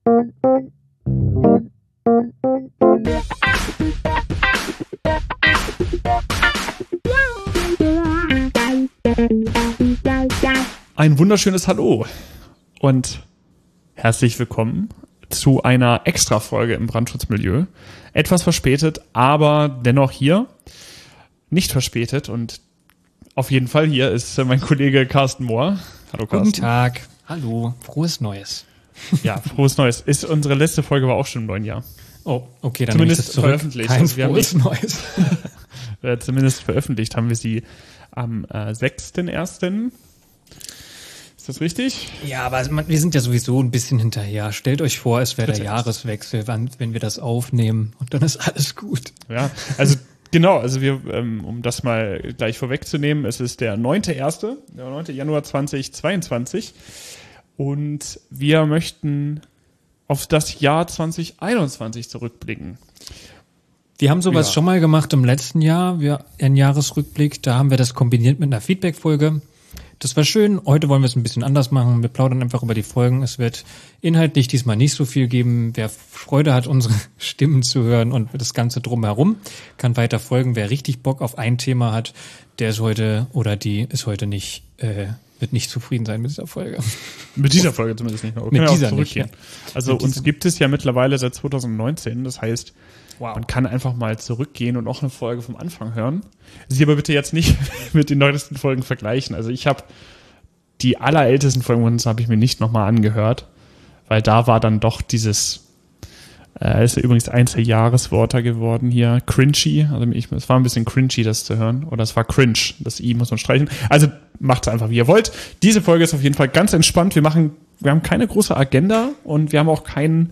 Ein wunderschönes Hallo und herzlich willkommen zu einer Extra-Folge im Brandschutzmilieu. Etwas verspätet, aber dennoch hier. Nicht verspätet und auf jeden Fall hier ist mein Kollege Carsten Mohr. Hallo Carsten. Guten Tag. Hallo. Frohes Neues. Ja, frohes Neues. Unsere letzte Folge war auch schon im neuen Jahr. Oh, okay, dann zumindest veröffentlicht. Kein also frohes Neues. Zumindest veröffentlicht haben wir sie am 6.1. Ist das richtig? Ja, aber wir sind ja sowieso ein bisschen hinterher. Stellt euch vor, es wäre der Jahreswechsel, wenn wir das aufnehmen und dann ist alles gut. Ja, also genau, also wir, um das mal gleich vorwegzunehmen, es ist der 9.1., der 9. Januar 2022 und wir möchten auf das Jahr 2021 zurückblicken. Wir haben sowas schon mal gemacht im letzten Jahr, einen Jahresrückblick, da haben wir das kombiniert mit einer Feedback-Folge. Das war schön, heute wollen wir es ein bisschen anders machen, wir plaudern einfach über die Folgen, es wird inhaltlich diesmal nicht so viel geben, wer Freude hat, unsere Stimmen zu hören und das Ganze drumherum, kann weiter folgen, wer richtig Bock auf ein Thema hat, der ist heute oder die ist heute nicht, wird nicht zufrieden sein mit dieser Folge. Mit dieser Folge zumindest nicht. Mit dieser nicht, ja. Also mit uns gibt es ja mittlerweile seit 2019, das heißt, man kann einfach mal zurückgehen und auch eine Folge vom Anfang hören. Sie aber bitte jetzt nicht mit den neuesten Folgen vergleichen. Also ich habe die allerältesten Folgen von uns habe ich mir nicht nochmal angehört, weil da war dann doch dieses, ist ja übrigens eins der Jahreswörter geworden hier, cringy. Also es war ein bisschen cringy, das zu hören. Oder es war cringe, das I muss man streichen. Also macht es einfach, wie ihr wollt. Diese Folge ist auf jeden Fall ganz entspannt. Wir haben keine große Agenda und wir haben auch keinen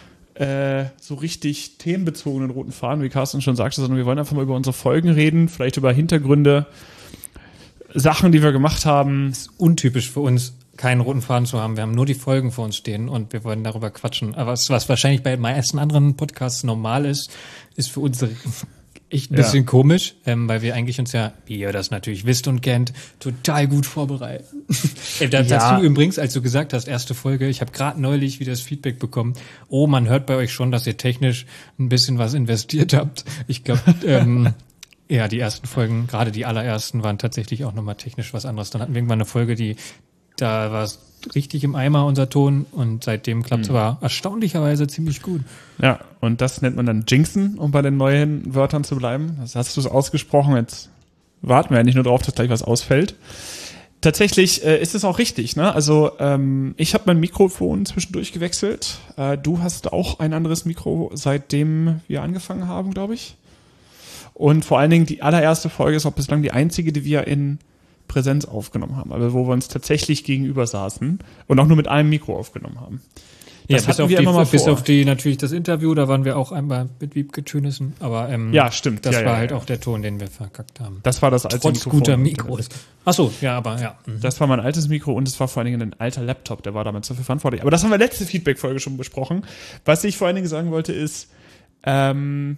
so richtig themenbezogenen roten Faden, wie Carsten schon sagte, sondern wir wollen einfach mal über unsere Folgen reden, vielleicht über Hintergründe, Sachen, die wir gemacht haben. Es ist untypisch für uns, keinen roten Faden zu haben. Wir haben nur die Folgen vor uns stehen und wir wollen darüber quatschen. Aber was wahrscheinlich bei meisten anderen Podcasts normal ist für uns echt ein bisschen komisch, weil wir eigentlich uns ja, wie ihr das natürlich wisst und kennt, total gut vorbereiten. Dazu übrigens, als du gesagt hast, erste Folge, ich habe gerade neulich wieder das Feedback bekommen, oh, man hört bei euch schon, dass ihr technisch ein bisschen was investiert habt. Ich glaube, ja, die ersten Folgen, gerade die allerersten, waren tatsächlich auch nochmal technisch was anderes. Dann hatten wir irgendwann eine Folge, da war es richtig im Eimer, unser Ton, und seitdem klappt es aber erstaunlicherweise ziemlich gut. Ja, und das nennt man dann Jinxen, um bei den neuen Wörtern zu bleiben. Das hast du es ausgesprochen, jetzt warten wir ja nicht nur drauf, dass gleich was ausfällt. Tatsächlich ist es auch richtig, ne? Also ich habe mein Mikrofon zwischendurch gewechselt. Du hast auch ein anderes Mikro, seitdem wir angefangen haben, glaube ich. Und vor allen Dingen die allererste Folge ist auch bislang die einzige, die wir in Präsenz aufgenommen haben, also wo wir uns tatsächlich gegenüber saßen und auch nur mit einem Mikro aufgenommen haben. Das bis auf die natürlich das Interview, da waren wir auch einmal mit Wiebke Tönnissen, aber ja, stimmt. Das war halt auch der Ton, den wir verkackt haben. Das war das alte Trotz Mikrofon. Guter Mikros. Ach so, ja, aber ja. Das war mein altes Mikro und es war vor allen Dingen ein alter Laptop, der war damit dafür verantwortlich. Aber das haben wir letzte Feedback-Folge schon besprochen. Was ich vor allen Dingen sagen wollte ist, jetzt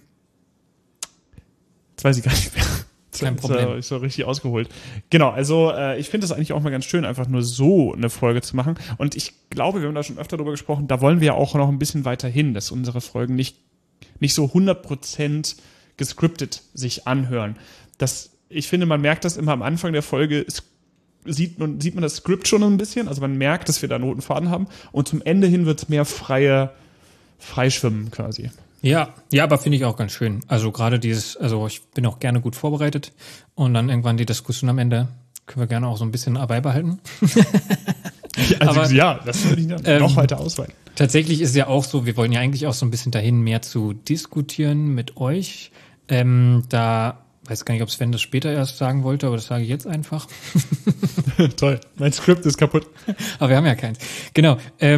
weiß ich gar nicht mehr. Kein Problem. Ist so richtig ausgeholt. Genau, also ich finde es eigentlich auch mal ganz schön, einfach nur so eine Folge zu machen. Und ich glaube, wir haben da schon öfter drüber gesprochen, da wollen wir ja auch noch ein bisschen weiter hin, dass unsere Folgen nicht so 100% gescriptet sich anhören. Ich finde, man merkt das immer am Anfang der Folge, sieht man das Skript schon ein bisschen, also man merkt, dass wir da einen roten Faden haben. Und zum Ende hin wird es mehr freischwimmen quasi. Ja, aber finde ich auch ganz schön. Also gerade ich bin auch gerne gut vorbereitet und dann irgendwann die Diskussion am Ende können wir gerne auch so ein bisschen beibehalten. Das würde ich noch weiter ausweiten. Tatsächlich ist ja auch so, wir wollen ja eigentlich auch so ein bisschen dahin, mehr zu diskutieren mit euch. Da weiß gar nicht, ob Sven das später erst sagen wollte, aber das sage ich jetzt einfach. Toll, mein Skript ist kaputt. Aber wir haben ja keins. Genau.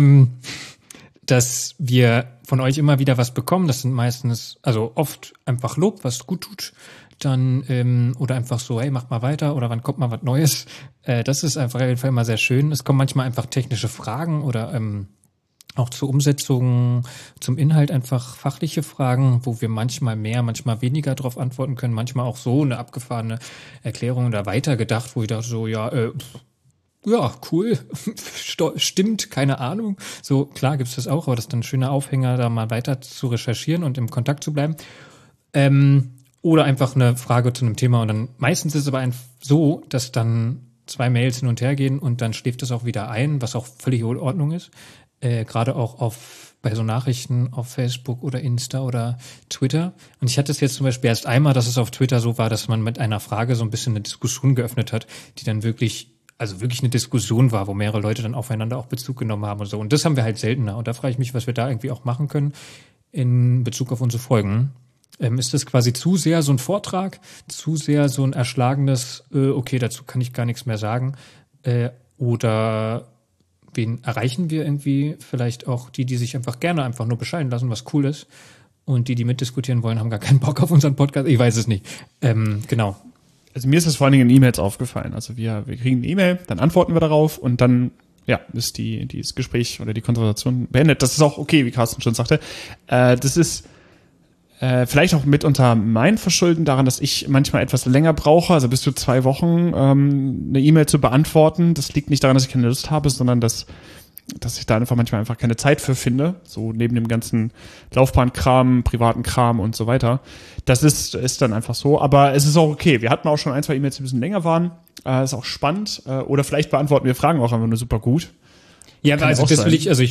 Dass wir von euch immer wieder was bekommen. Das sind meistens, also oft einfach Lob, was gut tut. Dann, oder einfach so, hey, macht mal weiter oder wann kommt mal was Neues. Das ist einfach auf jeden Fall immer sehr schön. Es kommen manchmal einfach technische Fragen oder auch zur Umsetzung, zum Inhalt einfach fachliche Fragen, wo wir manchmal mehr, manchmal weniger drauf antworten können. Manchmal auch so eine abgefahrene Erklärung oder weitergedacht, wo ich dachte so, ja, cool, stimmt, keine Ahnung. So, klar gibt's das auch, aber das ist dann ein schöner Aufhänger, da mal weiter zu recherchieren und im Kontakt zu bleiben. Oder einfach eine Frage zu einem Thema und dann meistens ist es aber so, dass dann 2 Mails hin und her gehen und dann schläft es auch wieder ein, was auch völlig in Ordnung ist. Gerade auch bei so Nachrichten auf Facebook oder Insta oder Twitter. Und ich hatte es jetzt zum Beispiel erst einmal, dass es auf Twitter so war, dass man mit einer Frage so ein bisschen eine Diskussion geöffnet hat, die dann wirklich eine Diskussion war, wo mehrere Leute dann aufeinander auch Bezug genommen haben und so. Und das haben wir halt seltener. Und da frage ich mich, was wir da irgendwie auch machen können in Bezug auf unsere Folgen. Ist das quasi zu sehr so ein Vortrag, zu sehr so ein erschlagenes, okay, dazu kann ich gar nichts mehr sagen, oder wen erreichen wir irgendwie? Vielleicht auch die sich einfach gerne einfach nur bescheiden lassen, was cool ist, und die mitdiskutieren wollen, haben gar keinen Bock auf unseren Podcast. Ich weiß es nicht. Genau. Also mir ist das vor allen Dingen in E-Mails aufgefallen. Also wir kriegen eine E-Mail, dann antworten wir darauf und dann ist das Gespräch oder die Konversation beendet. Das ist auch okay, wie Carsten schon sagte. Das ist vielleicht auch mitunter mein Verschulden daran, dass ich manchmal etwas länger brauche, also bis zu 2 Wochen eine E-Mail zu beantworten. Das liegt nicht daran, dass ich keine Lust habe, sondern dass ich da manchmal einfach keine Zeit für finde, so neben dem ganzen Laufbahnkram, privaten Kram und so weiter. Das ist dann einfach so, aber es ist auch okay. Wir hatten auch schon 1, 2 E-Mails, die ein bisschen länger waren. Ist auch spannend. Oder vielleicht beantworten wir Fragen auch einfach nur super gut. Ja, also das ich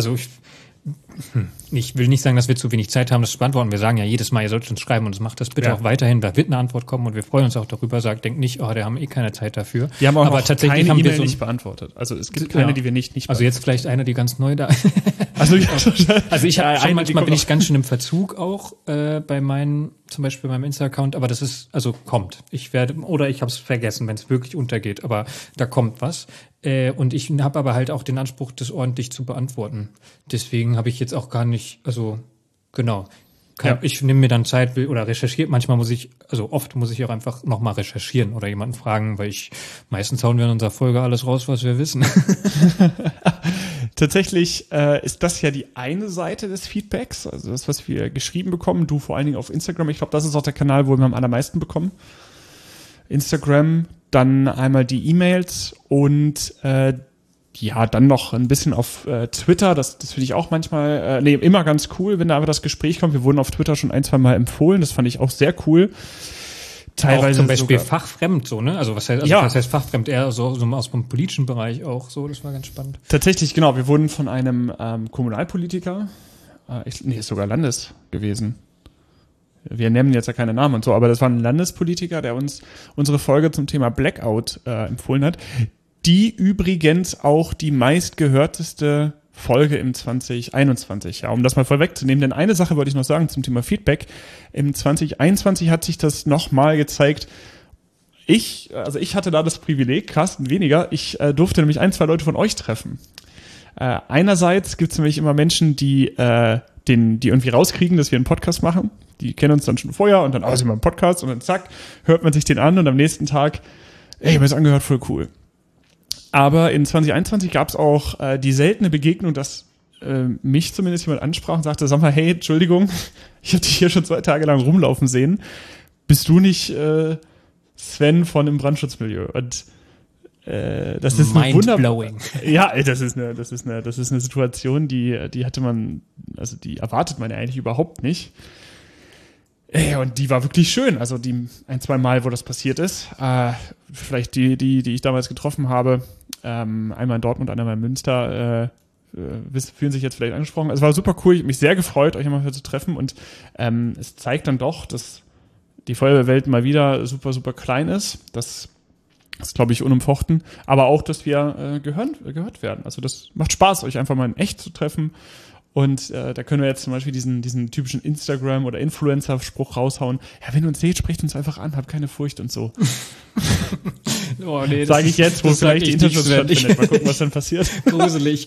will nicht sagen, dass wir zu wenig Zeit haben, das zu beantworten. Wir sagen ja jedes Mal, ihr sollt uns schreiben und macht das bitte auch weiterhin. Da wird eine Antwort kommen und wir freuen uns auch darüber. Denkt nicht, der haben keine Zeit dafür. Wir haben auch aber tatsächlich keine E-Mail nicht beantwortet. Also es gibt keine, die wir nicht beantwortet. Also jetzt vielleicht eine, die ganz neu da. Also ich habe manchmal bin ich ganz schön im Verzug auch zum Beispiel beim Insta-Account, aber das ist, kommt. Ich habe es vergessen, wenn es wirklich untergeht, aber da kommt was. Und ich habe aber halt auch den Anspruch, das ordentlich zu beantworten. Deswegen habe ich jetzt auch gar nicht, genau. Ich nehme mir dann Zeit oder recherchiere. Oft muss ich auch einfach nochmal recherchieren oder jemanden fragen, weil meistens hauen wir in unserer Folge alles raus, was wir wissen. Tatsächlich ist das ja die eine Seite des Feedbacks, also das, was wir geschrieben bekommen. Du vor allen Dingen auf Instagram. Ich glaube, das ist auch der Kanal, wo wir am allermeisten bekommen. Instagram, dann einmal die E-Mails und dann noch ein bisschen auf Twitter. Das finde ich auch manchmal, immer ganz cool, wenn da aber das Gespräch kommt. Wir wurden auf Twitter schon 1, 2 Mal empfohlen. Das fand ich auch sehr cool. Teilweise auch zum Beispiel fachfremd, so, ne? Was heißt fachfremd? Eher so aus dem politischen Bereich auch so. Das war ganz spannend. Tatsächlich, genau. Wir wurden von einem Kommunalpolitiker, ist sogar Landes gewesen. Wir nennen jetzt ja keine Namen und so, aber das war ein Landespolitiker, der uns unsere Folge zum Thema Blackout empfohlen hat. Die übrigens auch die meistgehörteste Folge im 2021. Ja, um das mal vorwegzunehmen, denn eine Sache wollte ich noch sagen zum Thema Feedback. Im 2021 hat sich das nochmal gezeigt. Ich hatte da das Privileg, Carsten weniger, ich durfte nämlich 1, 2 Leute von euch treffen. Einerseits gibt es nämlich immer Menschen, die irgendwie rauskriegen, dass wir einen Podcast machen. Die kennen uns dann schon vorher und dann sind wir im Podcast und dann zack, hört man sich den an und am nächsten Tag, ich habe es angehört, voll cool. Aber in 2021 gab es auch die seltene Begegnung, dass mich zumindest jemand ansprach und sagte, sag mal, hey, Entschuldigung, ich habe dich hier schon 2 Tage lang rumlaufen sehen. Bist du nicht Sven von im Brandschutzmilieu? Und das ist mind-blowing. Ja, das ist eine Situation, die hatte man, also die erwartet man ja eigentlich überhaupt nicht. Und die war wirklich schön. Also die 1, 2 Mal, wo das passiert ist. Vielleicht die ich damals getroffen habe, einmal in Dortmund, einmal in Münster, fühlen sich jetzt vielleicht angesprochen. Es war super cool. Ich habe mich sehr gefreut, euch einmal zu treffen. Und es zeigt dann doch, dass die Feuerwehrwelt mal wieder super, super klein ist. Das ist, glaube ich, unumfochten. Aber auch, dass wir gehört werden. Also das macht Spaß, euch einfach mal in echt zu treffen. Und da können wir jetzt zum Beispiel diesen typischen Instagram- oder Influencer-Spruch raushauen. Ja, wenn ihr uns seht, sprecht uns einfach an, habt keine Furcht und so. Oh, nee, sage ich jetzt, wo vielleicht die Interschutz stattfindet. Mal gucken, was dann passiert. Gruselig.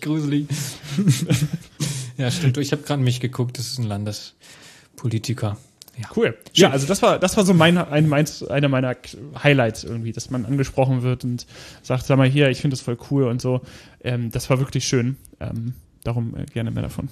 Ja, stimmt. Ich habe gerade mich geguckt, das ist ein Landespolitiker. Ja. Cool. Ja, also das war so eine meiner Highlights irgendwie, dass man angesprochen wird und sagt, sag mal hier, ich finde das voll cool und so. Das war wirklich schön. Darum gerne mehr davon.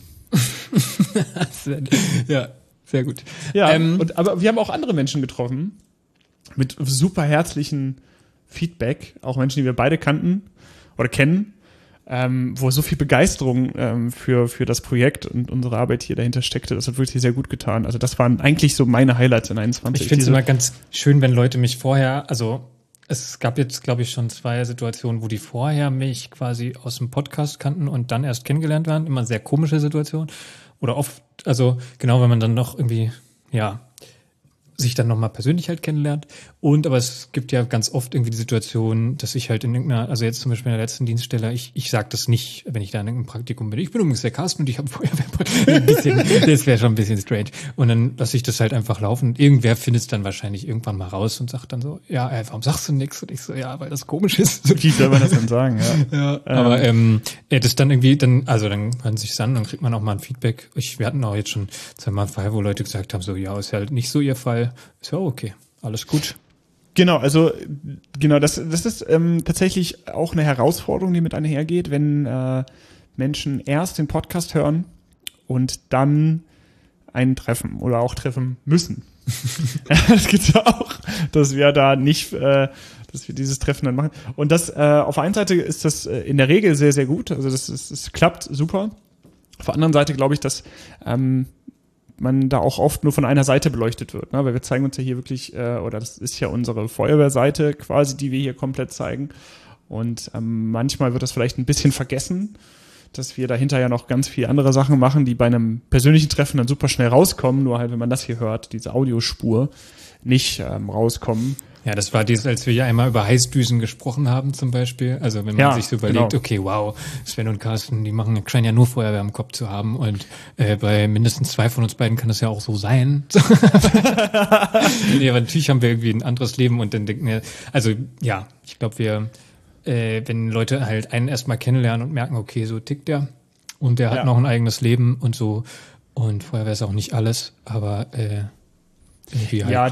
Ja, sehr gut. Ja, aber wir haben auch andere Menschen getroffen mit super herzlichen Feedback, auch Menschen, die wir beide kannten oder kennen, wo so viel Begeisterung für das Projekt und unsere Arbeit hier dahinter steckte. Das hat wirklich sehr gut getan. Also das waren eigentlich so meine Highlights in 21. Ich finde es immer ganz schön, wenn Leute mich vorher, also es gab jetzt, glaube ich, schon 2 Situationen, wo die vorher mich quasi aus dem Podcast kannten und dann erst kennengelernt waren. Immer sehr komische Situationen. Oder oft, also genau, wenn man dann noch irgendwie, ja, sich dann nochmal persönlich halt kennenlernt. Aber es gibt ja ganz oft irgendwie die Situation, dass ich halt in irgendeiner, also jetzt zum Beispiel in der letzten Dienststelle, ich sage das nicht, wenn ich da in irgendeinem Praktikum bin. Ich bin übrigens der Carsten und ich habe das wäre schon ein bisschen strange. Und dann lasse ich das halt einfach laufen. Und irgendwer findet es dann wahrscheinlich irgendwann mal raus und sagt dann so, ja, warum sagst du nichts? Und ich so, ja, weil das komisch ist. Wie soll man das denn sagen, ja? Ja, aber das dann irgendwie, dann hören sich an, dann kriegt man auch mal ein Feedback. Wir hatten auch jetzt schon 2-mal einen Fall, wo Leute gesagt haben, so, ja, ist halt nicht so ihr Fall. Ist ja okay, alles gut. Genau, das ist tatsächlich auch eine Herausforderung, die mit einhergeht, wenn Menschen erst den Podcast hören und dann einen treffen oder auch treffen müssen. Das gibt's ja auch, dass wir da nicht, dass wir dieses Treffen dann machen. Und das auf der einen Seite ist das in der Regel sehr, sehr gut. Also das klappt super. Auf der anderen Seite glaube ich, dass man da auch oft nur von einer Seite beleuchtet wird, ne? Weil wir zeigen uns ja hier wirklich, oder das ist ja unsere Feuerwehrseite quasi, die wir hier komplett zeigen. Und manchmal wird das vielleicht ein bisschen vergessen, dass wir dahinter ja noch ganz viele andere Sachen machen, die bei einem persönlichen Treffen dann super schnell rauskommen, nur halt, wenn man das hier hört, diese Audiospur nicht rauskommen. Ja, das war dieses, als wir ja einmal über Heißdüsen gesprochen haben zum Beispiel. Also wenn man sich so überlegt, genau. Okay, wow, Sven und Carsten, die scheinen ja nur Feuerwehr im Kopf zu haben und bei mindestens 2 von uns beiden kann das ja auch so sein. Nee, aber natürlich haben wir irgendwie ein anderes Leben und dann denken wir, also ja, ich glaube wenn Leute halt einen erstmal kennenlernen und merken, okay, so tickt der und der hat noch ein eigenes Leben und so und Feuerwehr ist auch nicht alles, aber irgendwie halt. Ja,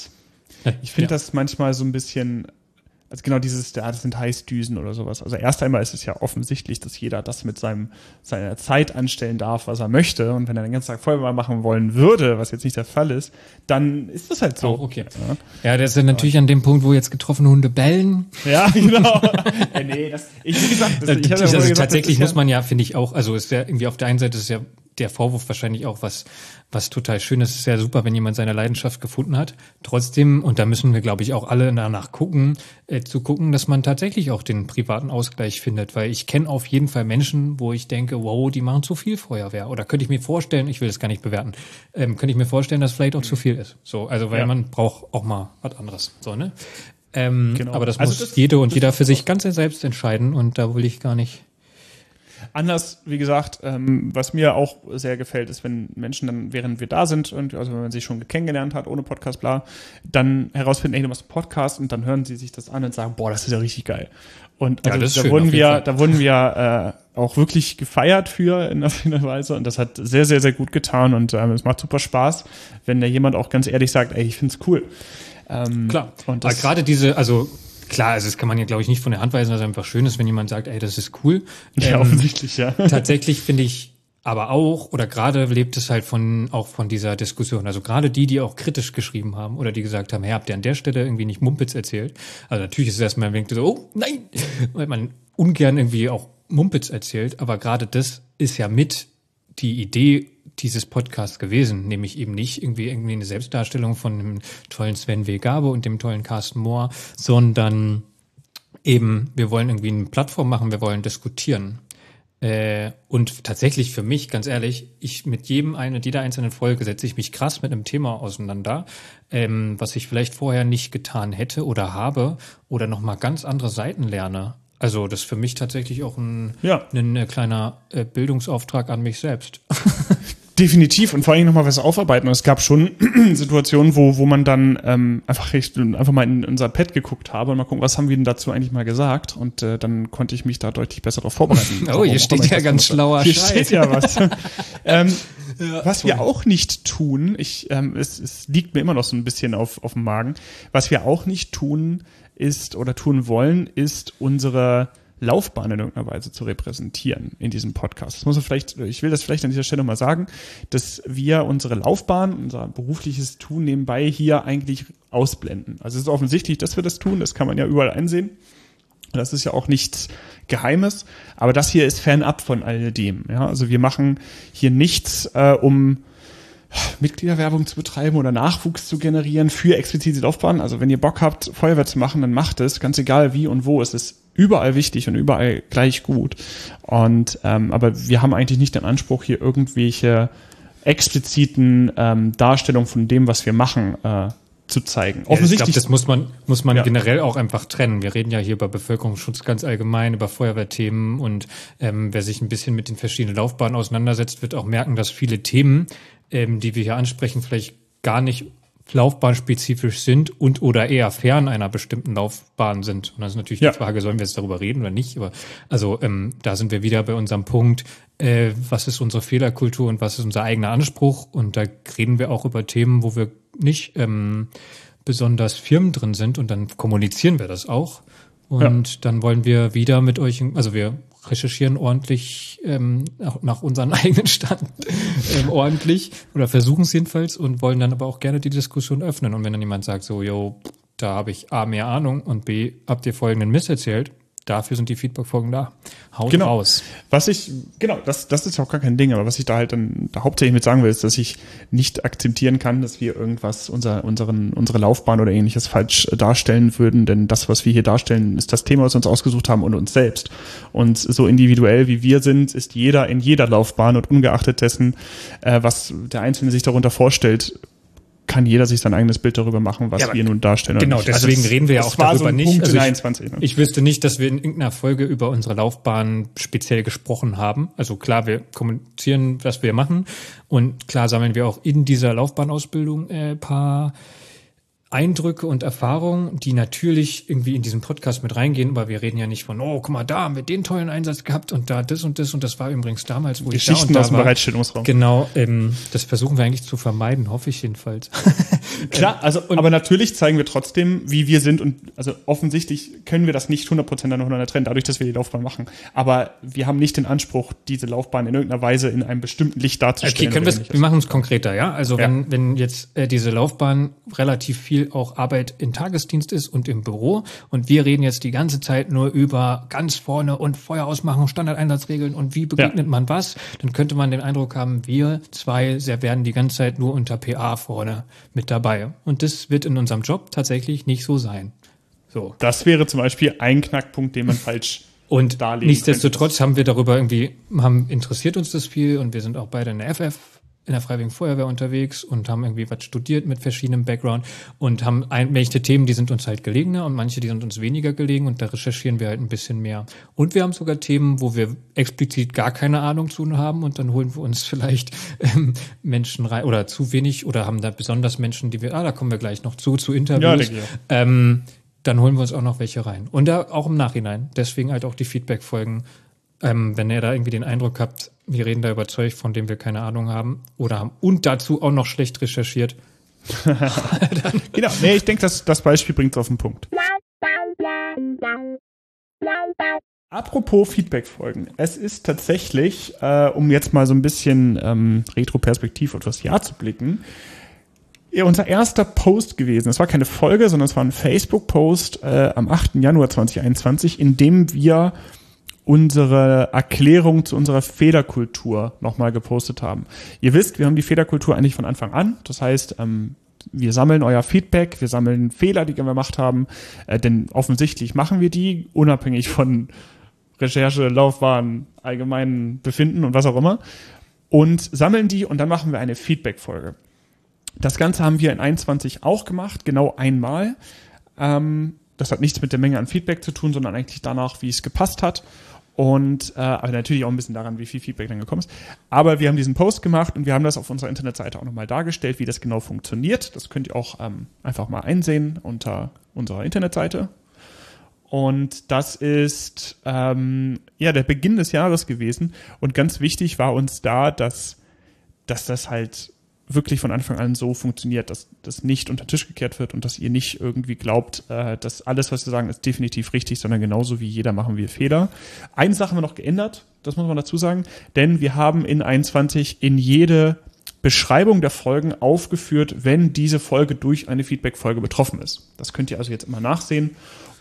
ich finde das manchmal so ein bisschen, also genau das sind Heißdüsen oder sowas. Also erst einmal ist es ja offensichtlich, dass jeder das mit seiner Zeit anstellen darf, was er möchte. Und wenn er den ganzen Tag Feuerwehr machen wollen würde, was jetzt nicht der Fall ist, dann ist das halt so. Oh, okay. Ja, der ist ja natürlich an dem Punkt, wo jetzt getroffene Hunde bellen. Ja, genau. Wie gesagt, tatsächlich muss man ja, finde ich auch, also ist ja irgendwie auf der einen Seite ist ja der Vorwurf wahrscheinlich auch was total schön ist. Es ist ja super, wenn jemand seine Leidenschaft gefunden hat. Trotzdem, und da müssen wir, glaube ich, auch alle danach gucken, dass man tatsächlich auch den privaten Ausgleich findet. Weil ich kenne auf jeden Fall Menschen, wo ich denke, wow, die machen zu viel Feuerwehr. Oder könnte ich mir vorstellen, ich will das gar nicht bewerten, könnte ich mir vorstellen, dass vielleicht auch zu viel ist. So, also weil man braucht auch mal was anderes. So, ne? Genau. Aber das muss jede und jeder für sich ganz selbst entscheiden und da will ich gar nicht. Anders, wie gesagt, was mir auch sehr gefällt, ist, wenn Menschen dann, während wir da sind, also wenn man sich schon kennengelernt hat, ohne Podcast, bla, dann herausfinden, du machst einen Podcast und dann hören sie sich das an und sagen, boah, das ist ja richtig geil. Und also, da wurden wir auch wirklich gefeiert für in einer Weise und das hat sehr, sehr, sehr gut getan und es macht super Spaß, wenn da jemand auch ganz ehrlich sagt, ey, ich find's cool. Klar, und aber gerade klar, also das kann man ja, glaube ich, nicht von der Hand weisen, dass es einfach schön ist, wenn jemand sagt, ey, das ist cool. Ja, offensichtlich, ja. Tatsächlich finde ich aber auch, oder gerade lebt es halt von dieser Diskussion. Also gerade die auch kritisch geschrieben haben oder die gesagt haben, hey, habt ihr an der Stelle irgendwie nicht Mumpitz erzählt? Also natürlich ist es erstmal, man denkt so, oh, nein, weil man ungern irgendwie auch Mumpitz erzählt, aber gerade das ist ja mit die Idee dieses Podcasts gewesen, nämlich eben nicht irgendwie eine Selbstdarstellung von dem tollen Sven W. Gabe und dem tollen Carsten Mohr, sondern eben, wir wollen irgendwie eine Plattform machen, wir wollen diskutieren. Und tatsächlich für mich, ganz ehrlich, mit jeder einzelnen Folge setze ich mich krass mit einem Thema auseinander, was ich vielleicht vorher nicht getan hätte oder habe oder nochmal ganz andere Seiten lerne. Also das ist für mich tatsächlich auch ein kleiner Bildungsauftrag an mich selbst. Definitiv und vor allem nochmal was aufarbeiten. Und es gab schon Situationen, wo man dann einfach mal in unser Pad geguckt habe und mal gucken, was haben wir denn dazu eigentlich mal gesagt. Und dann konnte ich mich da deutlich besser darauf vorbereiten. Oh, hier steht ja ganz schlauer Scheiß. Hier steht ja was. Was wir auch nicht tun, es liegt mir immer noch so ein bisschen auf dem Magen, was wir auch nicht tun ist oder tun wollen, ist unsere Laufbahn in irgendeiner Weise zu repräsentieren in diesem Podcast. Ich will das vielleicht an dieser Stelle mal sagen, dass wir unsere Laufbahn, unser berufliches Tun nebenbei hier eigentlich ausblenden. Also es ist offensichtlich, dass wir das tun, das kann man ja überall einsehen. Das ist ja auch nichts Geheimes, aber das hier ist fernab von all dem. Ja? Also wir machen hier nichts, um Mitgliederwerbung zu betreiben oder Nachwuchs zu generieren für explizite Laufbahnen. Also wenn ihr Bock habt, Feuerwehr zu machen, dann macht es, ganz egal wie und wo. Es ist überall wichtig und überall gleich gut. Und aber wir haben eigentlich nicht den Anspruch, hier irgendwelche expliziten Darstellungen von dem, was wir machen, zu zeigen. Offensichtlich. Ich glaube, das muss man generell auch einfach trennen. Wir reden ja hier über Bevölkerungsschutz ganz allgemein, über Feuerwehrthemen und wer sich ein bisschen mit den verschiedenen Laufbahnen auseinandersetzt, wird auch merken, dass viele Themen, die wir hier ansprechen, vielleicht gar nicht laufbahnspezifisch sind und oder eher fern einer bestimmten Laufbahn sind. Und das ist natürlich die Frage, sollen wir jetzt darüber reden oder nicht? Aber also da sind wir wieder bei unserem Punkt, was ist unsere Fehlerkultur und was ist unser eigener Anspruch? Und da reden wir auch über Themen, wo wir nicht besonders firm drin sind und dann kommunizieren wir das auch. Und dann wollen wir wieder mit euch, also wir recherchieren ordentlich nach unserem eigenen Stand ordentlich oder versuchen es jedenfalls und wollen dann aber auch gerne die Diskussion öffnen. Und wenn dann jemand sagt so, yo, da habe ich A, mehr Ahnung und B, habt ihr folgenden Mist erzählt, dafür sind die Feedback-Folgen da. Haut raus. Das ist auch gar kein Ding, aber was ich da halt dann hauptsächlich mit sagen will, ist, dass ich nicht akzeptieren kann, dass wir irgendwas, unsere Laufbahn oder ähnliches falsch darstellen würden, denn das, was wir hier darstellen, ist das Thema, was wir uns ausgesucht haben und uns selbst. Und so individuell wie wir sind, ist jeder in jeder Laufbahn und ungeachtet dessen, was der Einzelne sich darunter vorstellt, kann jeder sich sein eigenes Bild darüber machen, was wir nun darstellen. Genau, deswegen reden wir ja auch darüber so nicht. Also 21, ne? Ich wüsste nicht, dass wir in irgendeiner Folge über unsere Laufbahn speziell gesprochen haben. Also klar, wir kommunizieren, was wir machen. Und klar sammeln wir auch in dieser Laufbahnausbildung paar Eindrücke und Erfahrungen, die natürlich irgendwie in diesen Podcast mit reingehen, aber wir reden ja nicht von, oh, guck mal, da haben wir den tollen Einsatz gehabt und da das und das war übrigens damals, wo ich da und da war. Geschichten aus dem Bereitstellungsraum. Genau, das versuchen wir eigentlich zu vermeiden, hoffe ich jedenfalls. Klar, aber natürlich zeigen wir trotzdem, wie wir sind und also offensichtlich können wir das nicht 100% aneinander trennen, dadurch, dass wir die Laufbahn machen. Aber wir haben nicht den Anspruch, diese Laufbahn in irgendeiner Weise in einem bestimmten Licht darzustellen. Okay, wir machen es konkreter, ja? Also wenn jetzt diese Laufbahn relativ viel auch Arbeit im Tagesdienst ist und im Büro und wir reden jetzt die ganze Zeit nur über ganz vorne und Feuer ausmachen, Standardeinsatzregeln und wie begegnet man was, dann könnte man den Eindruck haben, wir zwei werden die ganze Zeit nur unter PA vorne mit dabei. Und das wird in unserem Job tatsächlich nicht so sein. So. Das wäre zum Beispiel ein Knackpunkt, den man falsch und darlegen nichtsdestotrotz könnte. Haben wir darüber interessiert uns das viel und wir sind auch beide in der FF, in der Freiwilligen Feuerwehr unterwegs und haben irgendwie was studiert mit verschiedenem Background und haben manche Themen, die sind uns halt gelegener und manche, die sind uns weniger gelegen und da recherchieren wir halt ein bisschen mehr. Und wir haben sogar Themen, wo wir explizit gar keine Ahnung zu haben und dann holen wir uns vielleicht Menschen rein oder zu wenig oder haben da besonders Menschen, die da kommen wir gleich noch zu Interviews. Ja, dann holen wir uns auch noch welche rein. Und da auch im Nachhinein. Deswegen halt auch die Feedback-Folgen. Wenn ihr da irgendwie den Eindruck habt, wir reden da über Zeug, von dem wir keine Ahnung haben oder haben und dazu auch noch schlecht recherchiert. Genau, ich denke, das Beispiel bringt es auf den Punkt. Apropos Feedback-Folgen. Es ist tatsächlich, um jetzt mal so ein bisschen retroperspektiv auf das Jahr zu blicken, unser erster Post gewesen. Es war keine Folge, sondern es war ein Facebook-Post am 8. Januar 2021, in dem wir unsere Erklärung zu unserer Fehlerkultur nochmal gepostet haben. Ihr wisst, wir haben die Fehlerkultur eigentlich von Anfang an. Das heißt, wir sammeln euer Feedback, wir sammeln Fehler, die wir gemacht haben, denn offensichtlich machen wir die, unabhängig von Recherche, Laufbahn, allgemeinen Befinden und was auch immer, und sammeln die und dann machen wir eine Feedback-Folge. Das Ganze haben wir in 21 auch gemacht, genau einmal. Das hat nichts mit der Menge an Feedback zu tun, sondern eigentlich danach, wie es gepasst hat. Und aber natürlich auch ein bisschen daran, wie viel Feedback dann gekommen ist. Aber wir haben diesen Post gemacht und wir haben das auf unserer Internetseite auch nochmal dargestellt, wie das genau funktioniert. Das könnt ihr auch einfach mal einsehen unter unserer Internetseite. Und das ist der Beginn des Jahres gewesen. Und ganz wichtig war uns da, dass das halt wirklich von Anfang an so funktioniert, dass das nicht unter den Tisch gekehrt wird und dass ihr nicht irgendwie glaubt, dass alles, was wir sagen, ist definitiv richtig, sondern genauso wie jeder machen wir Fehler. Eine Sache haben wir noch geändert, das muss man dazu sagen, denn wir haben in 21 in jede Beschreibung der Folgen aufgeführt, wenn diese Folge durch eine Feedback-Folge betroffen ist. Das könnt ihr also jetzt immer nachsehen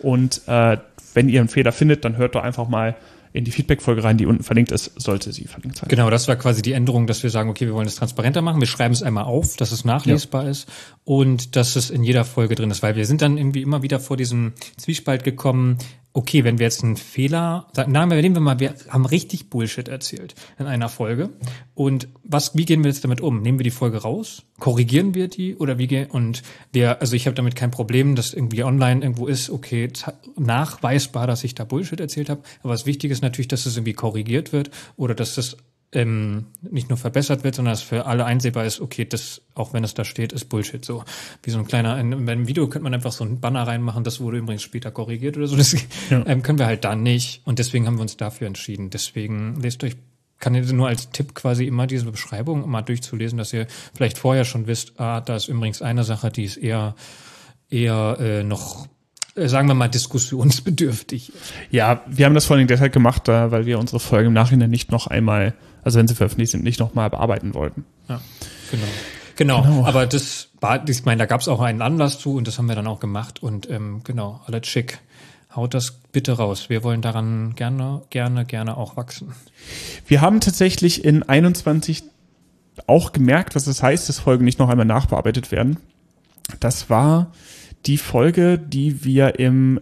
Und wenn ihr einen Fehler findet, dann hört doch einfach mal in die Feedback-Folge rein, die unten verlinkt ist, sollte sie verlinkt sein. Genau, das war quasi die Änderung, dass wir sagen, okay, wir wollen es transparenter machen. Wir schreiben es einmal auf, dass es nachlesbar ist und dass es in jeder Folge drin ist, weil wir sind dann irgendwie immer wieder vor diesem Zwiespalt gekommen. Okay, wenn wir jetzt einen Fehler, nehmen wir mal, wir haben richtig Bullshit erzählt in einer Folge. Und wie gehen wir jetzt damit um? Nehmen wir die Folge raus? Korrigieren wir die? Oder ich habe damit kein Problem, dass irgendwie online irgendwo ist, okay, nachweisbar, dass ich da Bullshit erzählt habe. Aber das Wichtige ist natürlich, dass es irgendwie korrigiert wird oder dass es nicht nur verbessert wird, sondern dass für alle einsehbar ist, okay, das, auch wenn es da steht, ist Bullshit. So wie so ein kleiner, in einem Video könnte man einfach so einen Banner reinmachen, das wurde übrigens später korrigiert oder so. Das können wir halt da nicht. Und deswegen haben wir uns dafür entschieden. Deswegen kann ihr nur als Tipp quasi immer diese Beschreibung mal durchzulesen, dass ihr vielleicht vorher schon wisst, da ist übrigens eine Sache, die ist eher noch, sagen wir mal, diskussionsbedürftig. Ja, wir haben das vor allem deshalb gemacht, weil wir unsere Folge im Nachhinein nicht noch einmal, also wenn sie veröffentlicht sind, nicht nochmal bearbeiten wollten. Ja, genau. Aber ich meine, da gab es auch einen Anlass zu und das haben wir dann auch gemacht und alles schick. Haut das bitte raus. Wir wollen daran gerne auch wachsen. Wir haben tatsächlich in 21 auch gemerkt, was das heißt, dass Folgen nicht noch einmal nachbearbeitet werden. Das war die Folge, die wir im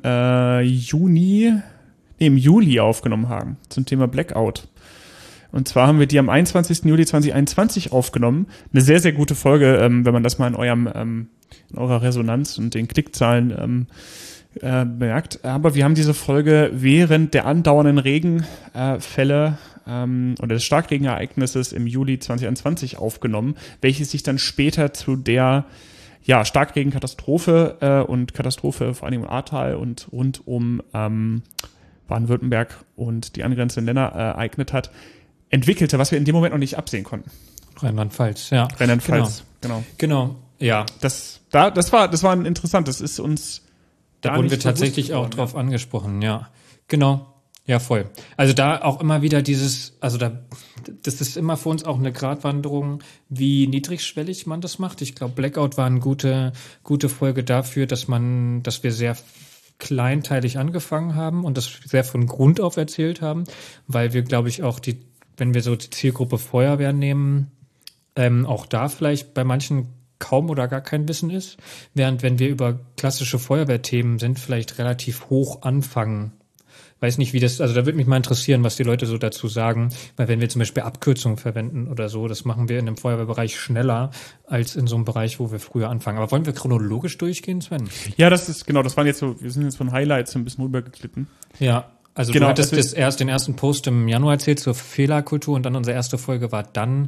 Juli aufgenommen haben, zum Thema Blackout. Und zwar haben wir die am 21. Juli 2021 aufgenommen. Eine sehr, sehr gute Folge, wenn man das mal in eurer Resonanz und den Klickzahlen merkt. Aber wir haben diese Folge während der andauernden Regenfälle oder des Starkregenereignisses im Juli 2021 aufgenommen, welches sich dann später zu der Starkregenkatastrophe und Katastrophe vor allem im Ahrtal und rund um Baden-Württemberg und die angrenzenden Länder ereignet hat, entwickelte, was wir in dem Moment noch nicht absehen konnten. Rheinland-Pfalz, ja. Rheinland-Pfalz, genau, ja. Das war ein interessant, das ist uns da wurden wir tatsächlich auch drauf angesprochen, ja. Genau. Ja, voll. Also da auch immer wieder das ist immer für uns auch eine Gratwanderung, wie niedrigschwellig man das macht. Ich glaube, Blackout war eine gute Folge dafür, dass wir sehr kleinteilig angefangen haben und das sehr von Grund auf erzählt haben, weil wir, glaube ich, auch wenn wir so die Zielgruppe Feuerwehr nehmen, auch da vielleicht bei manchen kaum oder gar kein Wissen ist, während wenn wir über klassische Feuerwehrthemen sind, vielleicht relativ hoch anfangen. Weiß nicht, da würde mich mal interessieren, was die Leute so dazu sagen, weil wenn wir zum Beispiel Abkürzungen verwenden oder so, das machen wir in dem Feuerwehrbereich schneller als in so einem Bereich, wo wir früher anfangen. Aber wollen wir chronologisch durchgehen, Sven? Ja, das waren jetzt so, wir sind jetzt von Highlights so ein bisschen rübergeklitten. Ja, also du hattest den ersten Post im Januar erzählt zur Fehlerkultur und dann unsere erste Folge war dann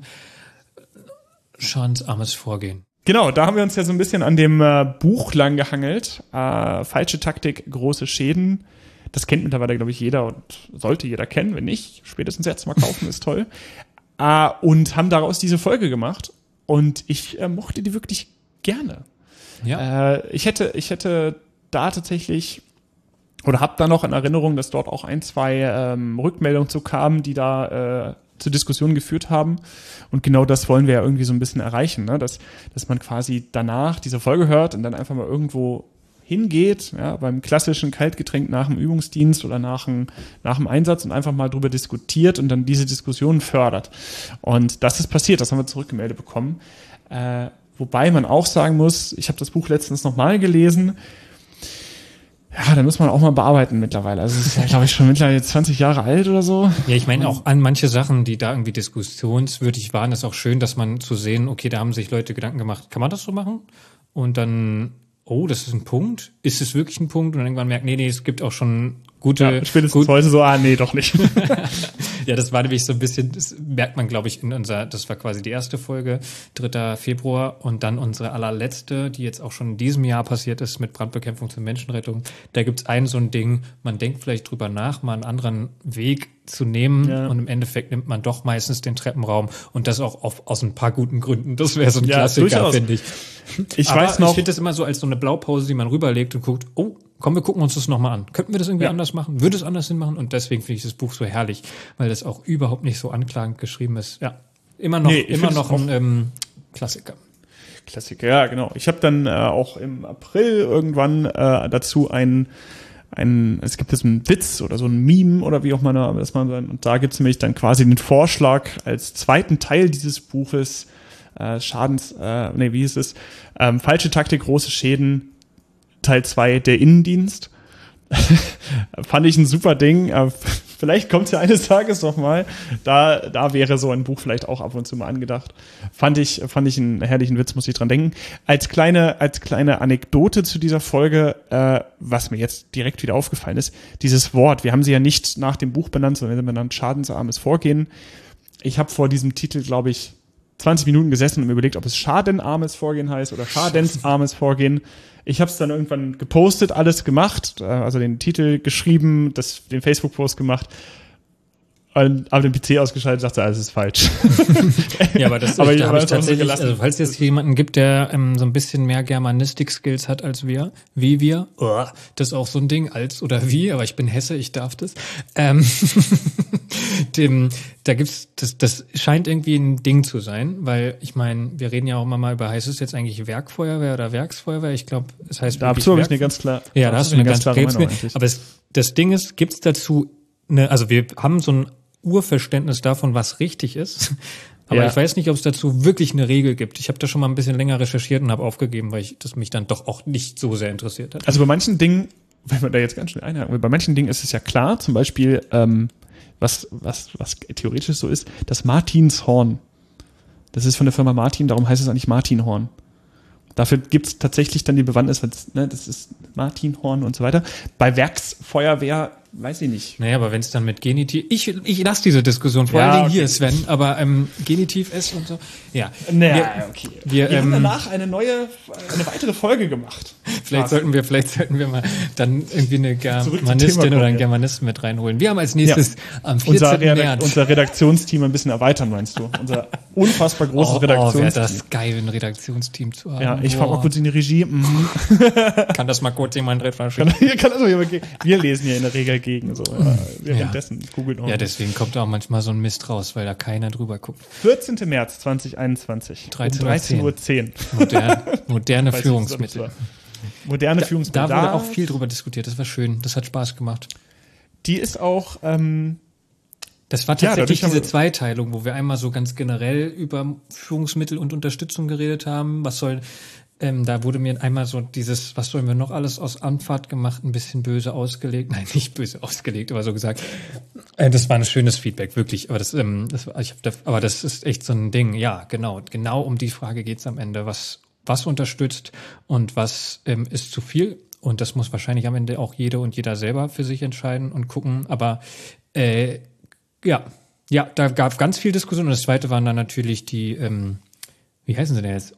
schadensarmes Vorgehen. Genau, da haben wir uns ja so ein bisschen an dem Buch lang gehangelt. Falsche Taktik, große Schäden. Das kennt mittlerweile, glaube ich, jeder und sollte jeder kennen. Wenn nicht, spätestens jetzt mal kaufen, ist toll. Und haben daraus diese Folge gemacht. Und ich mochte die wirklich gerne. Ja. Ich hätte da tatsächlich oder habe da noch in Erinnerung, dass dort auch 1-2 Rückmeldungen zu kamen, die da zu Diskussionen geführt haben. Und genau das wollen wir ja irgendwie so ein bisschen erreichen, ne? Dass man quasi danach diese Folge hört und dann einfach mal irgendwo hingeht, ja, beim klassischen Kaltgetränk nach dem Übungsdienst oder nach dem Einsatz und einfach mal drüber diskutiert und dann diese Diskussion fördert. Und das ist passiert, das haben wir zurückgemeldet bekommen. Wobei man auch sagen muss, ich habe das Buch letztens nochmal gelesen, ja, da muss man auch mal bearbeiten mittlerweile. Also es ist ja, glaube ich, schon mittlerweile 20 Jahre alt oder so. Ja, ich meine auch an manche Sachen, die da irgendwie diskussionswürdig waren, ist auch schön, dass man zu sehen, okay, da haben sich Leute Gedanken gemacht, kann man das so machen? Und dann, oh, das ist ein Punkt? Ist es wirklich ein Punkt? Und dann irgendwann merkt, nee, es gibt auch schon gute... spätestens heute so, nee, doch nicht. Ja, das war nämlich so ein bisschen, das merkt man, glaube ich, das war quasi die erste Folge, 3. Februar und dann unsere allerletzte, die jetzt auch schon in diesem Jahr passiert ist mit Brandbekämpfung zur Menschenrettung. Da gibt's so ein Ding, man denkt vielleicht drüber nach, mal einen anderen Weg zu nehmen und im Endeffekt nimmt man doch meistens den Treppenraum und das auch aus ein paar guten Gründen. Das wäre so ein Klassiker, finde ich. Ich finde das immer so als so eine Blaupause, die man rüberlegt und guckt, oh, komm, wir gucken uns das nochmal an. Könnten wir das irgendwie anders machen? Würde es anders Sinn machen? Und deswegen finde ich das Buch so herrlich, weil das auch überhaupt nicht so anklagend geschrieben ist. Ja, immer noch ein Klassiker. Klassiker, ja, genau. Ich habe dann auch im April irgendwann dazu ein es gibt jetzt einen Witz oder so ein Meme oder wie auch immer, und da gibt es nämlich dann quasi den Vorschlag als zweiten Teil dieses Buches, falsche Taktik, große Schäden, Teil 2, der Innendienst. Fand ich ein super Ding. Vielleicht kommt es ja eines Tages noch mal. Da wäre so ein Buch vielleicht auch ab und zu mal angedacht. Fand ich einen herrlichen Witz, muss ich dran denken. Als kleine Anekdote zu dieser Folge, was mir jetzt direkt wieder aufgefallen ist, dieses Wort, wir haben sie ja nicht nach dem Buch benannt, sondern wir haben benannt schadensarmes Vorgehen. Ich habe vor diesem Titel, glaube ich, 20 Minuten gesessen und mir überlegt, ob es schadenarmes Vorgehen heißt oder schadensarmes Vorgehen. Ich habe es dann irgendwann gepostet, alles gemacht, also den Titel geschrieben, den Facebook-Post gemacht, aber den PC ausgeschaltet, dachte, alles ist falsch. Ja, aber da habe ich tatsächlich, also falls es jemanden gibt, der so ein bisschen mehr Germanistik-Skills hat als wir, das ist auch so ein Ding, aber ich bin Hesse, ich darf das. Da gibt's, das scheint irgendwie ein Ding zu sein, weil ich meine, wir reden ja auch immer mal über, heißt es jetzt eigentlich Werkfeuerwehr oder Werksfeuerwehr? Ich glaube, es heißt dazu habe ich eine ganz klar. Ja, da hast du eine ganz klare Meinung. Aber das Ding ist, gibt's dazu also wir haben so ein Urverständnis davon, was richtig ist. Aber ich weiß nicht, ob es dazu wirklich eine Regel gibt. Ich habe da schon mal ein bisschen länger recherchiert und habe aufgegeben, weil das mich dann doch auch nicht so sehr interessiert hat. Also bei manchen Dingen, wenn man da jetzt ganz schnell einhaken will, bei manchen Dingen ist es ja klar, zum Beispiel, was theoretisch so ist, das Martinshorn. Das ist von der Firma Martin, darum heißt es eigentlich Martinhorn. Dafür gibt es tatsächlich dann die Bewandtnis, das ist Martinhorn und so weiter. Bei Werksfeuerwehr weiß ich nicht. Naja, aber wenn es dann mit Genitiv, ich lasse diese Diskussion, vor allen Dingen hier, Sven, aber Genitiv ist und so, ja. Naja, okay. Wir haben danach eine weitere Folge gemacht. Vielleicht sollten wir mal dann irgendwie eine Germanistin oder einen Germanisten mit reinholen. Wir haben als nächstes am 14. März. Unser Redaktionsteam ein bisschen erweitern, meinst du? Unser unfassbar großes Redaktionsteam. Wäre das geil, ein Redaktionsteam zu haben. Ja, ich fahre mal kurz in die Regie. Kann das mal kurz jemand recherchieren? Wir lesen ja in der Regel gegen. So. Währenddessen googelt auch. Ja, deswegen kommt auch manchmal so ein Mist raus, weil da keiner drüber guckt. 14. März 2021. 13:10 Uhr. Moderne Führungsmittel. Moderne Führungsmittel. Da wurde auch viel drüber diskutiert. Das war schön. Das hat Spaß gemacht. Die ist auch... das war tatsächlich diese Zweiteilung, wo wir einmal so ganz generell über Führungsmittel und Unterstützung geredet haben. Da wurde mir einmal so dieses, was sollen wir noch alles aus Anfahrt gemacht, ein bisschen böse ausgelegt. Nein, nicht böse ausgelegt, aber so gesagt. Das war ein schönes Feedback, wirklich. Aber das ist echt so ein Ding. Ja, genau um die Frage geht's am Ende. Was unterstützt und was ist zu viel? Und das muss wahrscheinlich am Ende auch jede und jeder selber für sich entscheiden und gucken. Aber da gab ganz viel Diskussion. Und das zweite waren dann natürlich die, wie heißen sie denn jetzt?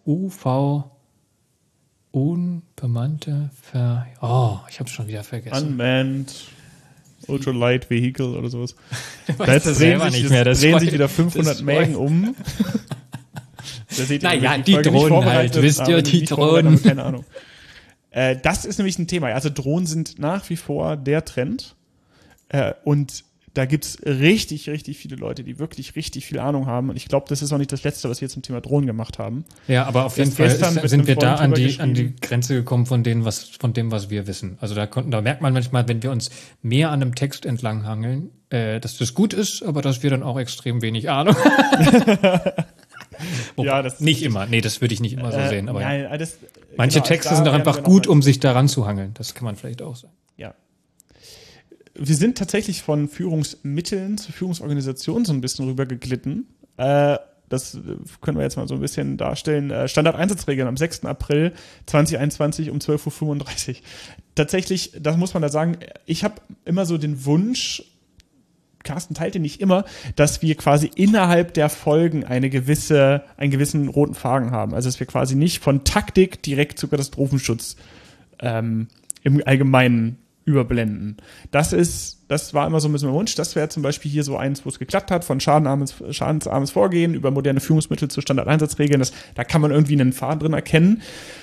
Unbemannte ich habe schon wieder vergessen. Unmanned Ultralight Vehicle oder sowas. Da drehen sich wieder 500 Mägen um. Naja, die Drohnen halt, wisst ihr, die Drohnen. Keine Ahnung. Das ist nämlich ein Thema. Also Drohnen sind nach wie vor der Trend. Und da gibt's richtig, richtig viele Leute, die wirklich richtig viel Ahnung haben. Und ich glaube, das ist auch nicht das Letzte, was wir zum Thema Drohnen gemacht haben. Ja, aber auf jeden Fall sind wir da an die Grenze gekommen von dem, was wir wissen. Also da merkt man manchmal, wenn wir uns mehr an einem Text entlanghangeln, dass das gut ist, aber dass wir dann auch extrem wenig Ahnung haben. Nicht immer. Nee, das würde ich nicht immer so sehen. Aber manche Texte sind doch einfach gut, um sich daran zu hangeln. Das kann man vielleicht auch sagen. Ja. Wir sind tatsächlich von Führungsmitteln zur Führungsorganisation so ein bisschen rübergeglitten. Das können wir jetzt mal so ein bisschen darstellen. Standardeinsatzregeln am 6. April 2021 um 12:35 Uhr. Tatsächlich, das muss man da sagen, ich habe immer so den Wunsch, Carsten teilt den nicht immer, dass wir quasi innerhalb der Folgen einen gewissen roten Faden haben. Also dass wir quasi nicht von Taktik direkt zu Katastrophenschutz im Allgemeinen überblenden. Das war immer so ein bisschen mein Wunsch. Das wäre zum Beispiel hier so eins, wo es geklappt hat, von schadensarmes Vorgehen über moderne Führungsmittel zu Standardeinsatzregeln. Da kann man irgendwie einen Faden drin erkennen.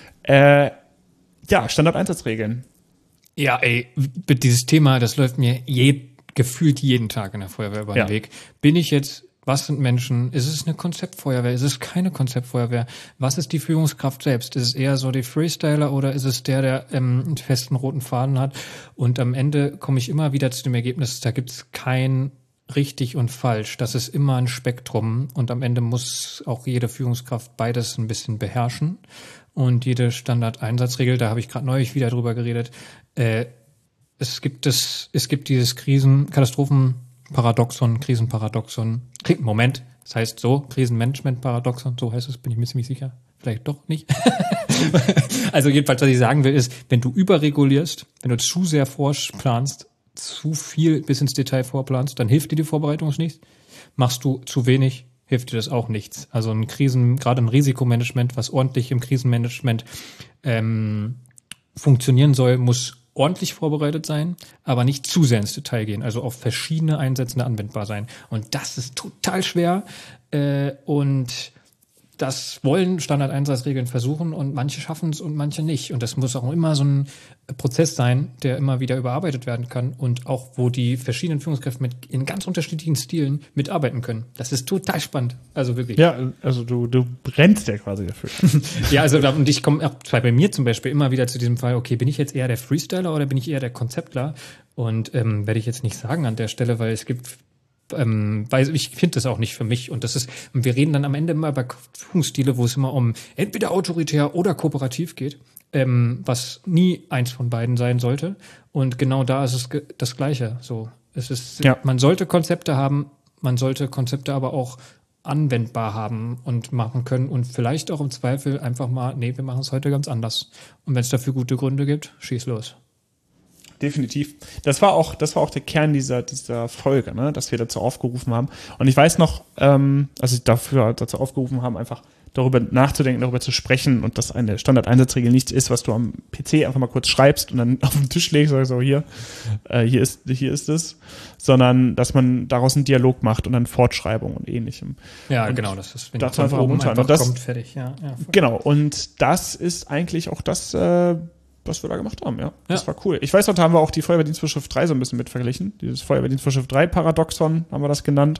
Standardeinsatzregeln. Ja, dieses Thema, das läuft mir gefühlt jeden Tag in der Feuerwehr über den Weg. Bin ich jetzt Was sind Menschen? Ist es eine Konzeptfeuerwehr? Ist es keine Konzeptfeuerwehr? Was ist die Führungskraft selbst? Ist es eher so die Freestyler oder ist es der einen festen roten Faden hat? Und am Ende komme ich immer wieder zu dem Ergebnis, da gibt es kein richtig und falsch. Das ist immer ein Spektrum und am Ende muss auch jede Führungskraft beides ein bisschen beherrschen. Und jede Standardeinsatzregel, da habe ich gerade neulich wieder drüber geredet, es gibt dieses Krisenparadoxon. Moment, das heißt so, Krisenmanagement-Paradoxon, so heißt es, bin ich mir ziemlich sicher. Vielleicht doch nicht. Also jedenfalls, was ich sagen will, ist, wenn du überregulierst, wenn du zu sehr vorplanst, zu viel bis ins Detail vorplanst, dann hilft dir die Vorbereitung nichts. Machst du zu wenig, hilft dir das auch nichts. Also gerade ein Risikomanagement, was ordentlich im Krisenmanagement funktionieren soll, muss ordentlich vorbereitet sein, aber nicht zu sehr ins Detail gehen, also auf verschiedene Einsätze anwendbar sein. Und das ist total schwer und das wollen Standardeinsatzregeln versuchen und manche schaffen es und manche nicht. Und das muss auch immer so ein Prozess sein, der immer wieder überarbeitet werden kann und auch, wo die verschiedenen Führungskräfte in ganz unterschiedlichen Stilen mitarbeiten können. Das ist total spannend. Also wirklich. Ja, also du brennst ja quasi dafür. Ja, also und ich komme auch bei mir zum Beispiel immer wieder zu diesem Fall, okay, bin ich jetzt eher der Freestyler oder bin ich eher der Konzeptler? Und werde ich jetzt nicht sagen an der Stelle, weil es gibt weil ich finde das auch nicht für mich und wir reden dann am Ende immer über Führungsstile, wo es immer um entweder autoritär oder kooperativ geht, was nie eins von beiden sein sollte und genau da ist es das Gleiche. So, man sollte Konzepte haben, man sollte Konzepte aber auch anwendbar haben und machen können und vielleicht auch im Zweifel einfach mal, nee, wir machen es heute ganz anders und wenn es dafür gute Gründe gibt, schieß los. Definitiv. Das war auch der Kern dieser Folge, ne, dass wir dazu aufgerufen haben. Und ich weiß noch, dazu aufgerufen haben, einfach darüber nachzudenken, darüber zu sprechen und dass eine Standardeinsatzregel nichts ist, was du am PC einfach mal kurz schreibst und dann auf den Tisch legst und sagst, so hier ist es, sondern dass man daraus einen Dialog macht und dann Fortschreibung und Ähnlichem. Ja, und genau, das ist, wenn das einfach oben einfach kommt, fertig. Ja, genau, und das ist eigentlich auch das, was wir da gemacht haben, ja. Das war cool. Ich weiß noch, da haben wir auch die Feuerwehrdienstvorschrift 3 so ein bisschen mit verglichen. Dieses Feuerwehrdienstvorschrift 3 Paradoxon haben wir das genannt.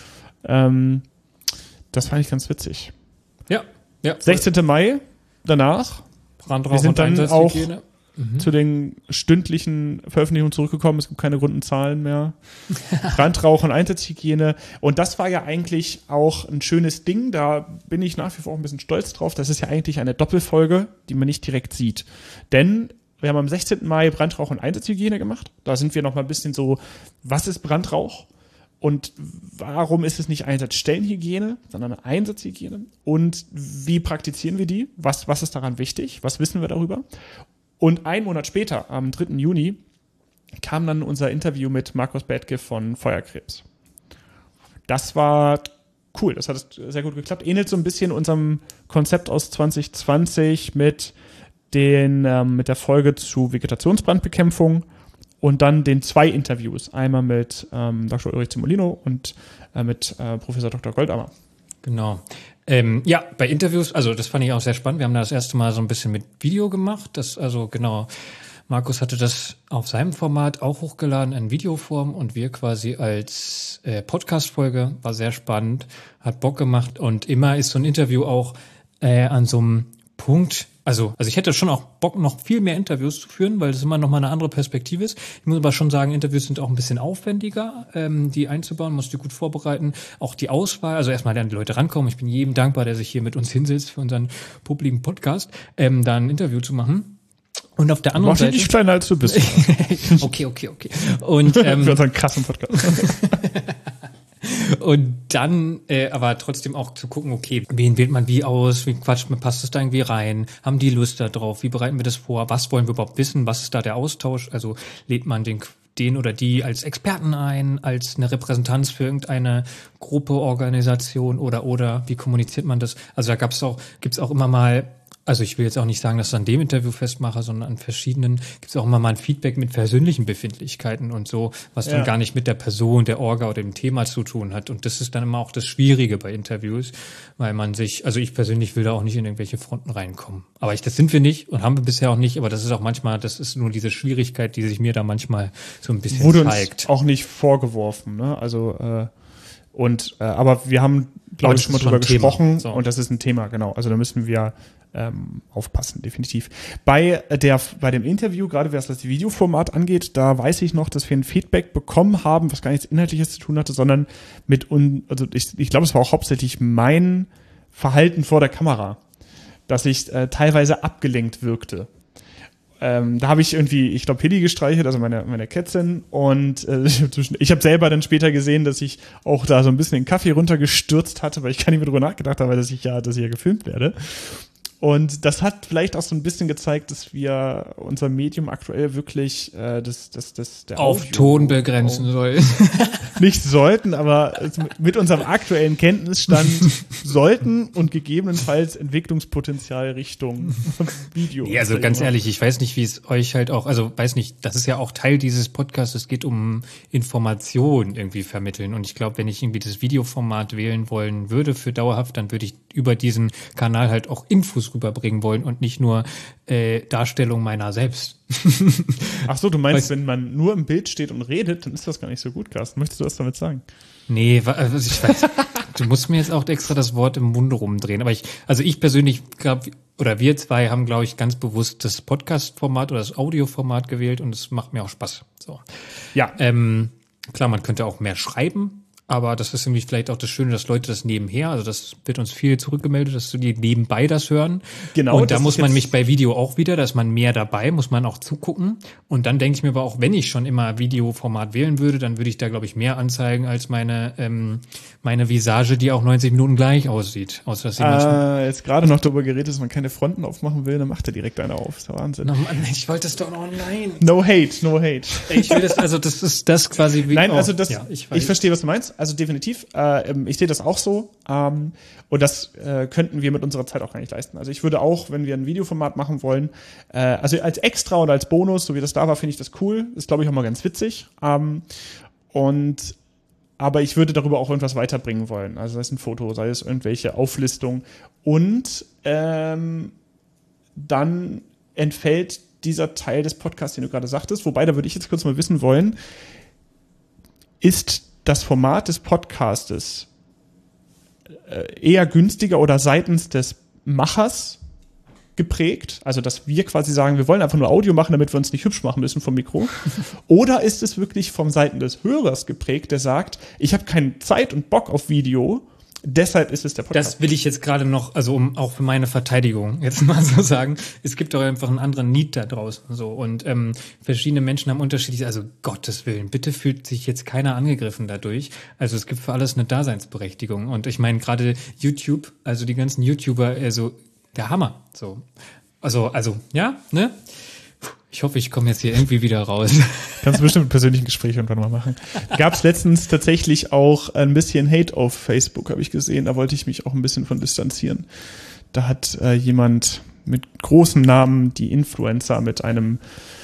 Das fand ich ganz witzig. Ja. 16. Mai, danach. Brandrauch wir sind dann auch Mhm. zu den stündlichen Veröffentlichungen zurückgekommen. Es gibt keine runden Zahlen mehr. Brandrauch und Einsatzhygiene. Und das war ja eigentlich auch ein schönes Ding. Da bin ich nach wie vor auch ein bisschen stolz drauf. Das ist ja eigentlich eine Doppelfolge, die man nicht direkt sieht. Denn wir haben am 16. Mai Brandrauch und Einsatzhygiene gemacht. Da sind wir noch mal ein bisschen so, was ist Brandrauch? Und warum ist es nicht Einsatzstellenhygiene, sondern eine Einsatzhygiene? Und wie praktizieren wir die? Was ist daran wichtig? Was wissen wir darüber? Und einen Monat später, am 3. Juni, kam dann unser Interview mit Markus Bethke von Feuerkrebs. Das war cool, das hat sehr gut geklappt. Ähnelt so ein bisschen unserem Konzept aus 2020 mit der Folge zu Vegetationsbrandbekämpfung und dann den 2 Interviews. Einmal mit Dr. Ulrich Zimolino und mit Professor Dr. Goldammer. Genau. Bei Interviews, also das fand ich auch sehr spannend. Wir haben das erste Mal so ein bisschen mit Video gemacht. Markus hatte das auf seinem Format auch hochgeladen in Videoform und wir quasi als Podcast-Folge. War sehr spannend, hat Bock gemacht und immer ist so ein Interview auch an so einem Punkt. Also ich hätte schon auch Bock, noch viel mehr Interviews zu führen, weil das immer noch mal eine andere Perspektive ist. Ich muss aber schon sagen, Interviews sind auch ein bisschen aufwendiger, die einzubauen, musst du gut vorbereiten. Auch die Auswahl, also erstmal dann die Leute rankommen. Ich bin jedem dankbar, der sich hier mit uns hinsetzt für unseren publiken Podcast, da ein Interview zu machen. Und auf der anderen Seite... Mach dich nicht kleiner, als du bist. Okay. Und, für unseren krassen Podcast. Und dann aber trotzdem auch zu gucken, okay, wen wählt man wie aus, wie passt es da irgendwie rein, haben die Lust da drauf, wie bereiten wir das vor, was wollen wir überhaupt wissen, was ist da der Austausch, also lädt man den oder die als Experten ein, als eine Repräsentanz für irgendeine Gruppe, Organisation oder wie kommuniziert man das? Also da gibt's auch immer mal, also ich will jetzt auch nicht sagen, dass ich an dem Interview festmache, sondern an verschiedenen gibt's auch immer mal ein Feedback mit persönlichen Befindlichkeiten und so, was dann gar nicht mit der Person, der Orga oder dem Thema zu tun hat. Und das ist dann immer auch das Schwierige bei Interviews, weil ich persönlich will da auch nicht in irgendwelche Fronten reinkommen. Aber das sind wir nicht und haben wir bisher auch nicht, aber das ist nur diese Schwierigkeit, die sich mir da manchmal so ein bisschen wurde zeigt. Uns auch nicht vorgeworfen, ne? Also Und aber wir haben, glaube ich, schon mal drüber gesprochen so. Und das ist ein Thema, genau. Also da müssen wir aufpassen, definitiv. Bei dem Interview, gerade was das Videoformat angeht, da weiß ich noch, dass wir ein Feedback bekommen haben, was gar nichts Inhaltliches zu tun hatte, sondern also ich glaube, es war auch hauptsächlich mein Verhalten vor der Kamera, dass ich teilweise abgelenkt wirkte. Da habe ich irgendwie, ich glaube, Hilly gestreichelt, also meine Kätzin, und ich habe selber dann später gesehen, dass ich auch da so ein bisschen den Kaffee runtergestürzt hatte, weil ich gar nicht mehr drüber nachgedacht habe, dass ich ja gefilmt werde. Und das hat vielleicht auch so ein bisschen gezeigt, dass wir unser Medium aktuell wirklich der auf Audio Ton begrenzen sollen. Nicht sollten, aber mit unserem aktuellen Kenntnisstand sollten und gegebenenfalls Entwicklungspotenzial Richtung Video. Ja, also ganz ehrlich, ich weiß nicht, wie es euch halt auch, also weiß nicht, das ist ja auch Teil dieses Podcasts, es geht um Information irgendwie vermitteln. Und ich glaube, wenn ich irgendwie das Videoformat wählen wollen würde für dauerhaft, dann würde ich über diesen Kanal halt auch Infos rüberbringen wollen und nicht nur Darstellung meiner selbst. Ach so, du meinst, wenn man nur im Bild steht und redet, dann ist das gar nicht so gut, Carsten. Möchtest du was damit sagen? Nee, also ich weiß, du musst mir jetzt auch extra das Wort im Munde rumdrehen. Aber ich persönlich glaube, oder wir zwei haben, glaube ich, ganz bewusst das Podcast-Format oder das Audioformat gewählt und es macht mir auch Spaß. So. Ja. Klar, man könnte auch mehr schreiben. Aber das ist nämlich vielleicht auch das Schöne, dass Leute das nebenher, also das wird uns viel zurückgemeldet, dass die nebenbei das hören. Genau. Und da muss man mich bei Video auch wieder, da ist man mehr dabei, muss man auch zugucken. Und dann denke ich mir aber auch, wenn ich schon immer Videoformat wählen würde, dann würde ich da, glaube ich, mehr anzeigen als meine Visage, die auch 90 Minuten gleich aussieht. Außer dass jetzt gerade noch darüber geredet, dass man keine Fronten aufmachen will, dann macht er direkt eine auf. Das ist der Wahnsinn. Na Mann, ich wollte das doch noch, nein. No hate. Ich will das, also das ist das quasi wie. Nein, also das, ja, ich verstehe, was du meinst. Also definitiv, ich sehe das auch so, und das könnten wir mit unserer Zeit auch gar nicht leisten. Also ich würde auch, wenn wir ein Videoformat machen wollen, also als Extra oder als Bonus, so wie das da war, finde ich das cool. Ist, glaube ich, auch mal ganz witzig. Aber ich würde darüber auch irgendwas weiterbringen wollen. Also sei es ein Foto, sei es irgendwelche Auflistungen. Und dann entfällt dieser Teil des Podcasts, den du gerade sagtest. Wobei, da würde ich jetzt kurz mal wissen wollen, ist das Format des Podcastes eher günstiger oder seitens des Machers geprägt? Also, dass wir quasi sagen, wir wollen einfach nur Audio machen, damit wir uns nicht hübsch machen müssen vom Mikro. Oder ist es wirklich vom Seiten des Hörers geprägt, der sagt, ich habe keine Zeit und Bock auf Video, deshalb ist es der Podcast. Das will ich jetzt gerade noch, also um auch für meine Verteidigung jetzt mal so sagen, es gibt doch einfach einen anderen Need da draußen so und verschiedene Menschen haben unterschiedlich, also Gottes Willen, bitte fühlt sich jetzt keiner angegriffen dadurch. Also es gibt für alles eine Daseinsberechtigung und ich meine gerade YouTube, also die ganzen YouTuber, also der Hammer so. Also ja, ne? Ich hoffe, ich komme jetzt hier irgendwie wieder raus. Kannst du bestimmt ein persönliches Gespräch irgendwann mal machen. Gab es letztens tatsächlich auch ein bisschen Hate auf Facebook, habe ich gesehen. Da wollte ich mich auch ein bisschen von distanzieren. Da hat jemand mit großem Namen die Influencer mit einem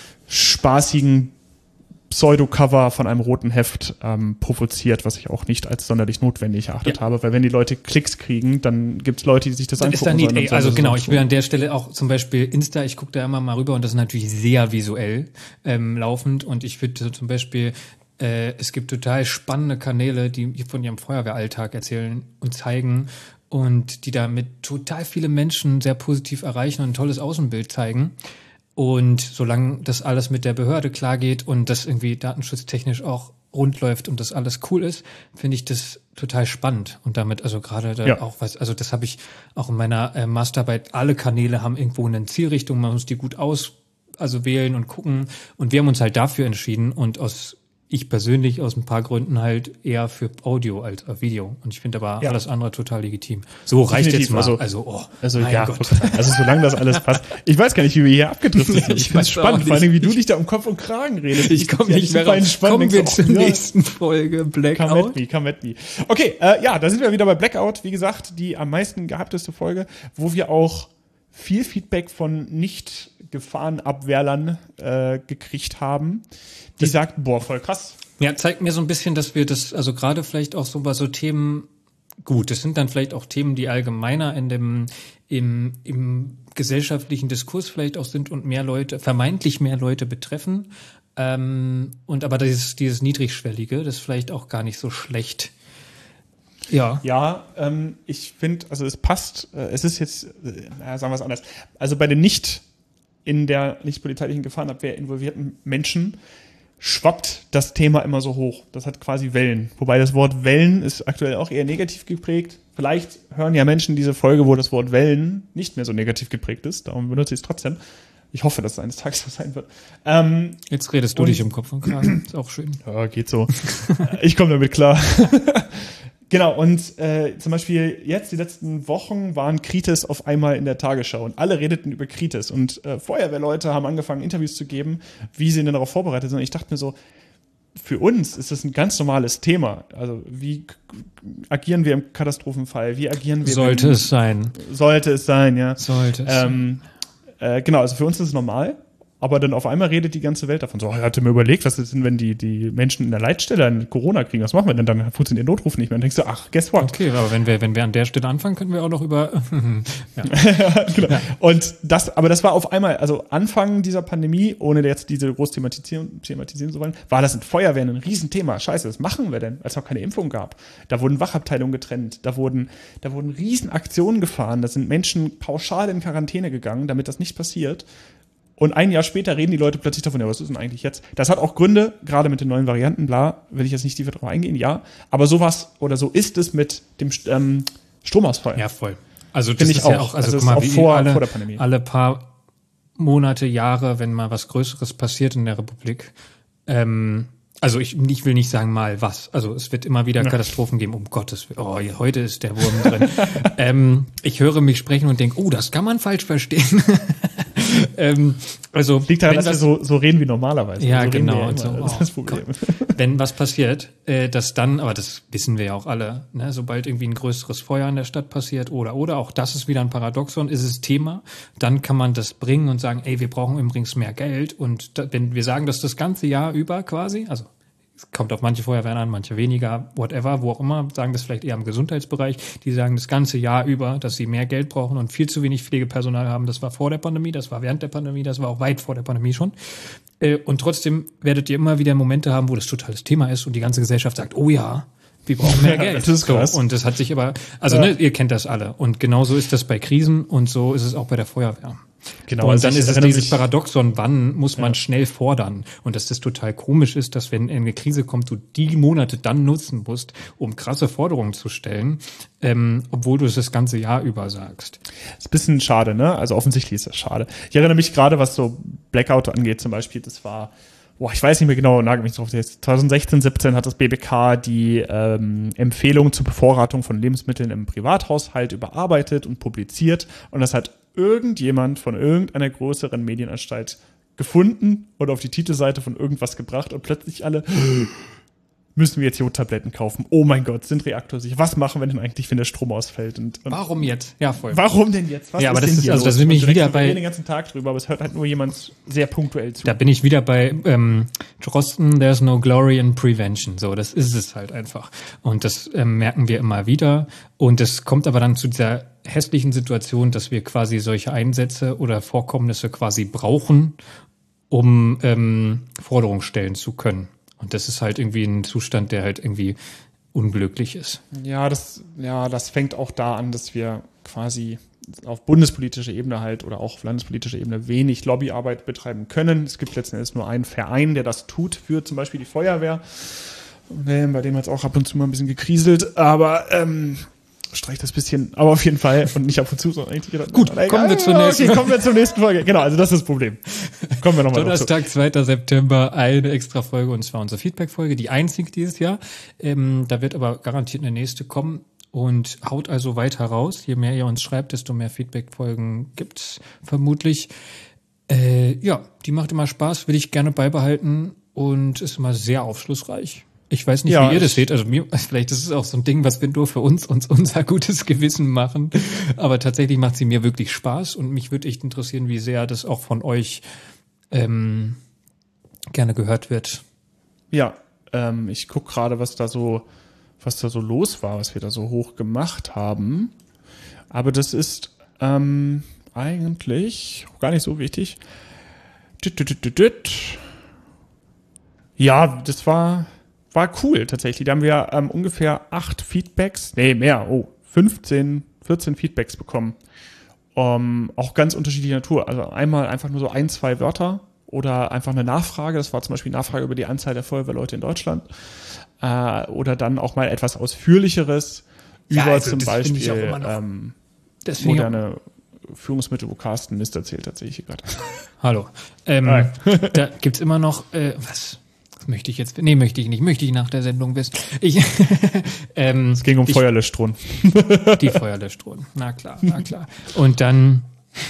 spaßigen Pseudo-Cover von einem roten Heft provoziert, was ich auch nicht als sonderlich notwendig erachtet habe, weil wenn die Leute Klicks kriegen, dann gibt es Leute, die sich das angucken sollen. Also genau, ich will an der Stelle auch zum Beispiel Insta, ich gucke da immer mal rüber und das ist natürlich sehr visuell laufend und ich würde zum Beispiel es gibt total spannende Kanäle, die von ihrem Feuerwehralltag erzählen und zeigen und die damit total viele Menschen sehr positiv erreichen und ein tolles Außenbild zeigen. Und solange das alles mit der Behörde klar geht und das irgendwie datenschutztechnisch auch rund läuft und das alles cool ist, finde ich das total spannend. Und damit, also gerade da auch was, also das habe ich auch in meiner Masterarbeit, alle Kanäle haben irgendwo eine Zielrichtung, man muss die gut wählen und gucken. Und wir haben uns halt dafür entschieden und ich persönlich aus ein paar Gründen halt eher für Audio als Video. Und ich finde aber alles andere total legitim. So reicht definitiv, jetzt mal. Also ja, Gott. Also solange das alles passt. Ich weiß gar nicht, wie wir hier abgedriftet sind. Ich finde es spannend, vor allem wie du dich da um Kopf und Kragen redest. Ich komme nicht mehr raus. Kommen wir zur nächsten Folge Blackout. Come at me. Okay, da sind wir wieder bei Blackout. Wie gesagt, die am meisten gehabteste Folge, wo wir auch viel Feedback von Nicht-Gefahrenabwehrlern gekriegt haben, die sagten, boah, voll krass. Ja, zeigt mir so ein bisschen, dass wir das, also gerade vielleicht auch so bei so Themen, gut, das sind dann vielleicht auch Themen, die allgemeiner im gesellschaftlichen Diskurs vielleicht auch sind und vermeintlich mehr Leute betreffen. Und aber dieses Niedrigschwellige, das ist vielleicht auch gar nicht so schlecht. Ja, ich finde, also es passt, es ist jetzt, sagen wir es anders, also bei den nicht polizeilichen Gefahrenabwehr involvierten Menschen schwappt das Thema immer so hoch. Das hat quasi Wellen. Wobei das Wort Wellen ist aktuell auch eher negativ geprägt. Vielleicht hören ja Menschen diese Folge, wo das Wort Wellen nicht mehr so negativ geprägt ist. Darum benutze ich es trotzdem. Ich hoffe, dass es eines Tages so sein wird. Jetzt redest du dich im Kopf und Kragen. Ist auch schön. Ja, geht so. Ich komme damit klar. Genau, und zum Beispiel jetzt, die letzten Wochen, waren Kritis auf einmal in der Tagesschau und alle redeten über Kritis und Feuerwehrleute haben angefangen, Interviews zu geben, wie sie denn darauf vorbereitet sind. Und ich dachte mir so, für uns ist das ein ganz normales Thema. Also wie agieren wir im Katastrophenfall? Wie agieren wir? Sollte es sein, ja. Sollte es sein. Genau, also für uns ist es normal. Aber dann auf einmal redet die ganze Welt davon. So, ich hatte mir überlegt, was ist denn, wenn die Menschen in der Leitstelle an Corona kriegen? Was machen wir denn? Dann funktioniert der Notruf nicht mehr. Dann denkst du, ach, guess what? Okay, aber wenn wir an der Stelle anfangen, können wir auch noch über... ja. Genau. Ja. Und das war auf einmal, also Anfang dieser Pandemie, ohne jetzt diese groß thematisieren zu wollen, war das in Feuerwehren ein Riesenthema. Scheiße, was machen wir denn? Als es noch keine Impfung gab. Da wurden Wachabteilungen getrennt. Da wurden Riesenaktionen gefahren. Da sind Menschen pauschal in Quarantäne gegangen, damit das nicht passiert. Und ein Jahr später reden die Leute plötzlich davon, ja, was ist denn eigentlich jetzt? Das hat auch Gründe, gerade mit den neuen Varianten, bla, will ich jetzt nicht tiefer drauf eingehen, ja. Aber sowas oder so ist es mit dem Stromausfall. Ja, voll. Also das ist ja auch, also guck mal, wie vor der Pandemie. Alle paar Monate, Jahre, wenn mal was Größeres passiert in der Republik, also ich will nicht sagen mal was. Also es wird immer wieder Katastrophen geben. Um Gottes Willen. Oh, heute ist der Wurm drin. Ich höre mich sprechen und denke, das kann man falsch verstehen. Also liegt daran, dass wir so reden wie normalerweise. Ja, so genau. Und so, das ist das Problem. Wenn was passiert, dass dann, aber das wissen wir ja auch alle, ne, sobald irgendwie ein größeres Feuer in der Stadt passiert oder auch das ist wieder ein Paradoxon, ist es Thema, dann kann man das bringen und sagen, wir brauchen übrigens mehr Geld und wenn wir sagen, dass das ganze Jahr über quasi, also es kommt auf manche Feuerwehren an, manche weniger, whatever, wo auch immer, sagen das vielleicht eher im Gesundheitsbereich, die sagen das ganze Jahr über, dass sie mehr Geld brauchen und viel zu wenig Pflegepersonal haben. Das war vor der Pandemie, das war während der Pandemie, das war auch weit vor der Pandemie schon. Und trotzdem werdet ihr immer wieder Momente haben, wo das total das Thema ist und die ganze Gesellschaft sagt, oh ja, wir brauchen mehr Geld. Das ist krass. So, und das hat sich aber, also ihr kennt das alle. Und genauso ist das bei Krisen und so ist es auch bei der Feuerwehr. Genau, und dann ist es dieses Paradoxon, wann muss man schnell fordern? Und dass das total komisch ist, dass wenn eine Krise kommt, du die Monate dann nutzen musst, um krasse Forderungen zu stellen, obwohl du es das ganze Jahr über sagst. Ist ein bisschen schade, ne? Also offensichtlich ist das schade. Ich erinnere mich gerade, was so Blackout angeht zum Beispiel, das war, ich weiß nicht mehr genau, nagel mich drauf, 2016, 17 hat das BBK die Empfehlung zur Bevorratung von Lebensmitteln im Privathaushalt überarbeitet und publiziert und das hat irgendjemand von irgendeiner größeren Medienanstalt gefunden oder auf die Titelseite von irgendwas gebracht und plötzlich alle müssen wir jetzt Jodtabletten kaufen. Oh mein Gott, sind reaktorsicher. Was machen wir denn eigentlich, wenn der Strom ausfällt? Und warum jetzt? Ja, voll. Warum denn jetzt? Was aber ist das ist, also da sind wir wieder bei. Wir reden den ganzen Tag drüber, aber es hört halt nur jemand sehr punktuell zu. Da bin ich wieder bei Drosten, there's no glory in prevention. So, das ist es halt einfach. Und das merken wir immer wieder. Und es kommt aber dann zu dieser hässlichen Situation, dass wir quasi solche Einsätze oder Vorkommnisse quasi brauchen, um Forderungen stellen zu können. Und das ist halt irgendwie ein Zustand, der halt irgendwie unglücklich ist. Ja, das fängt auch da an, dass wir quasi auf bundespolitischer Ebene halt oder auch auf landespolitischer Ebene wenig Lobbyarbeit betreiben können. Es gibt letzten Endes nur einen Verein, der das tut, für zum Beispiel die Feuerwehr. Bei dem hat es auch ab und zu mal ein bisschen gekriselt, aber streich das bisschen, aber auf jeden Fall und nicht ab und zu, sondern eigentlich gedacht, gut, kommen wir zur nächsten Folge. Genau, also das ist das Problem. Kommen wir nochmal dazu. Donnerstag, 2. September, eine extra Folge und zwar unsere Feedback-Folge, die einzige dieses Jahr. Da wird aber garantiert eine nächste kommen und haut also weiter raus. Je mehr ihr uns schreibt, desto mehr Feedback-Folgen gibt's vermutlich. Die macht immer Spaß, will ich gerne beibehalten und ist immer sehr aufschlussreich. Ich weiß nicht, wie ihr das seht. Also vielleicht ist es auch so ein Ding, was wir nur für uns unser gutes Gewissen machen. Aber tatsächlich macht sie mir wirklich Spaß und mich würde echt interessieren, wie sehr das auch von euch gerne gehört wird. Ja, ich gucke gerade, was da so los war, was wir da so hoch gemacht haben. Aber das ist eigentlich gar nicht so wichtig. Ja, das war war cool tatsächlich. Da haben wir ungefähr 8 Feedbacks, 14 Feedbacks bekommen. Auch ganz unterschiedlicher Natur. Also einmal einfach nur so 1, 2 Wörter oder einfach eine Nachfrage. Das war zum Beispiel eine Nachfrage über die Anzahl der Feuerwehrleute in Deutschland. Oder dann auch mal etwas Ausführlicheres über zum Beispiel moderne Führungsmittel, wo Carsten Mist erzählt, tatsächlich gerade. Hallo. Da gibt's immer noch, was möchte ich jetzt, möchte ich nach der Sendung wissen. Es ging um Feuerlöschdrohnen. Die Feuerlöschdrohnen, na klar. Und dann,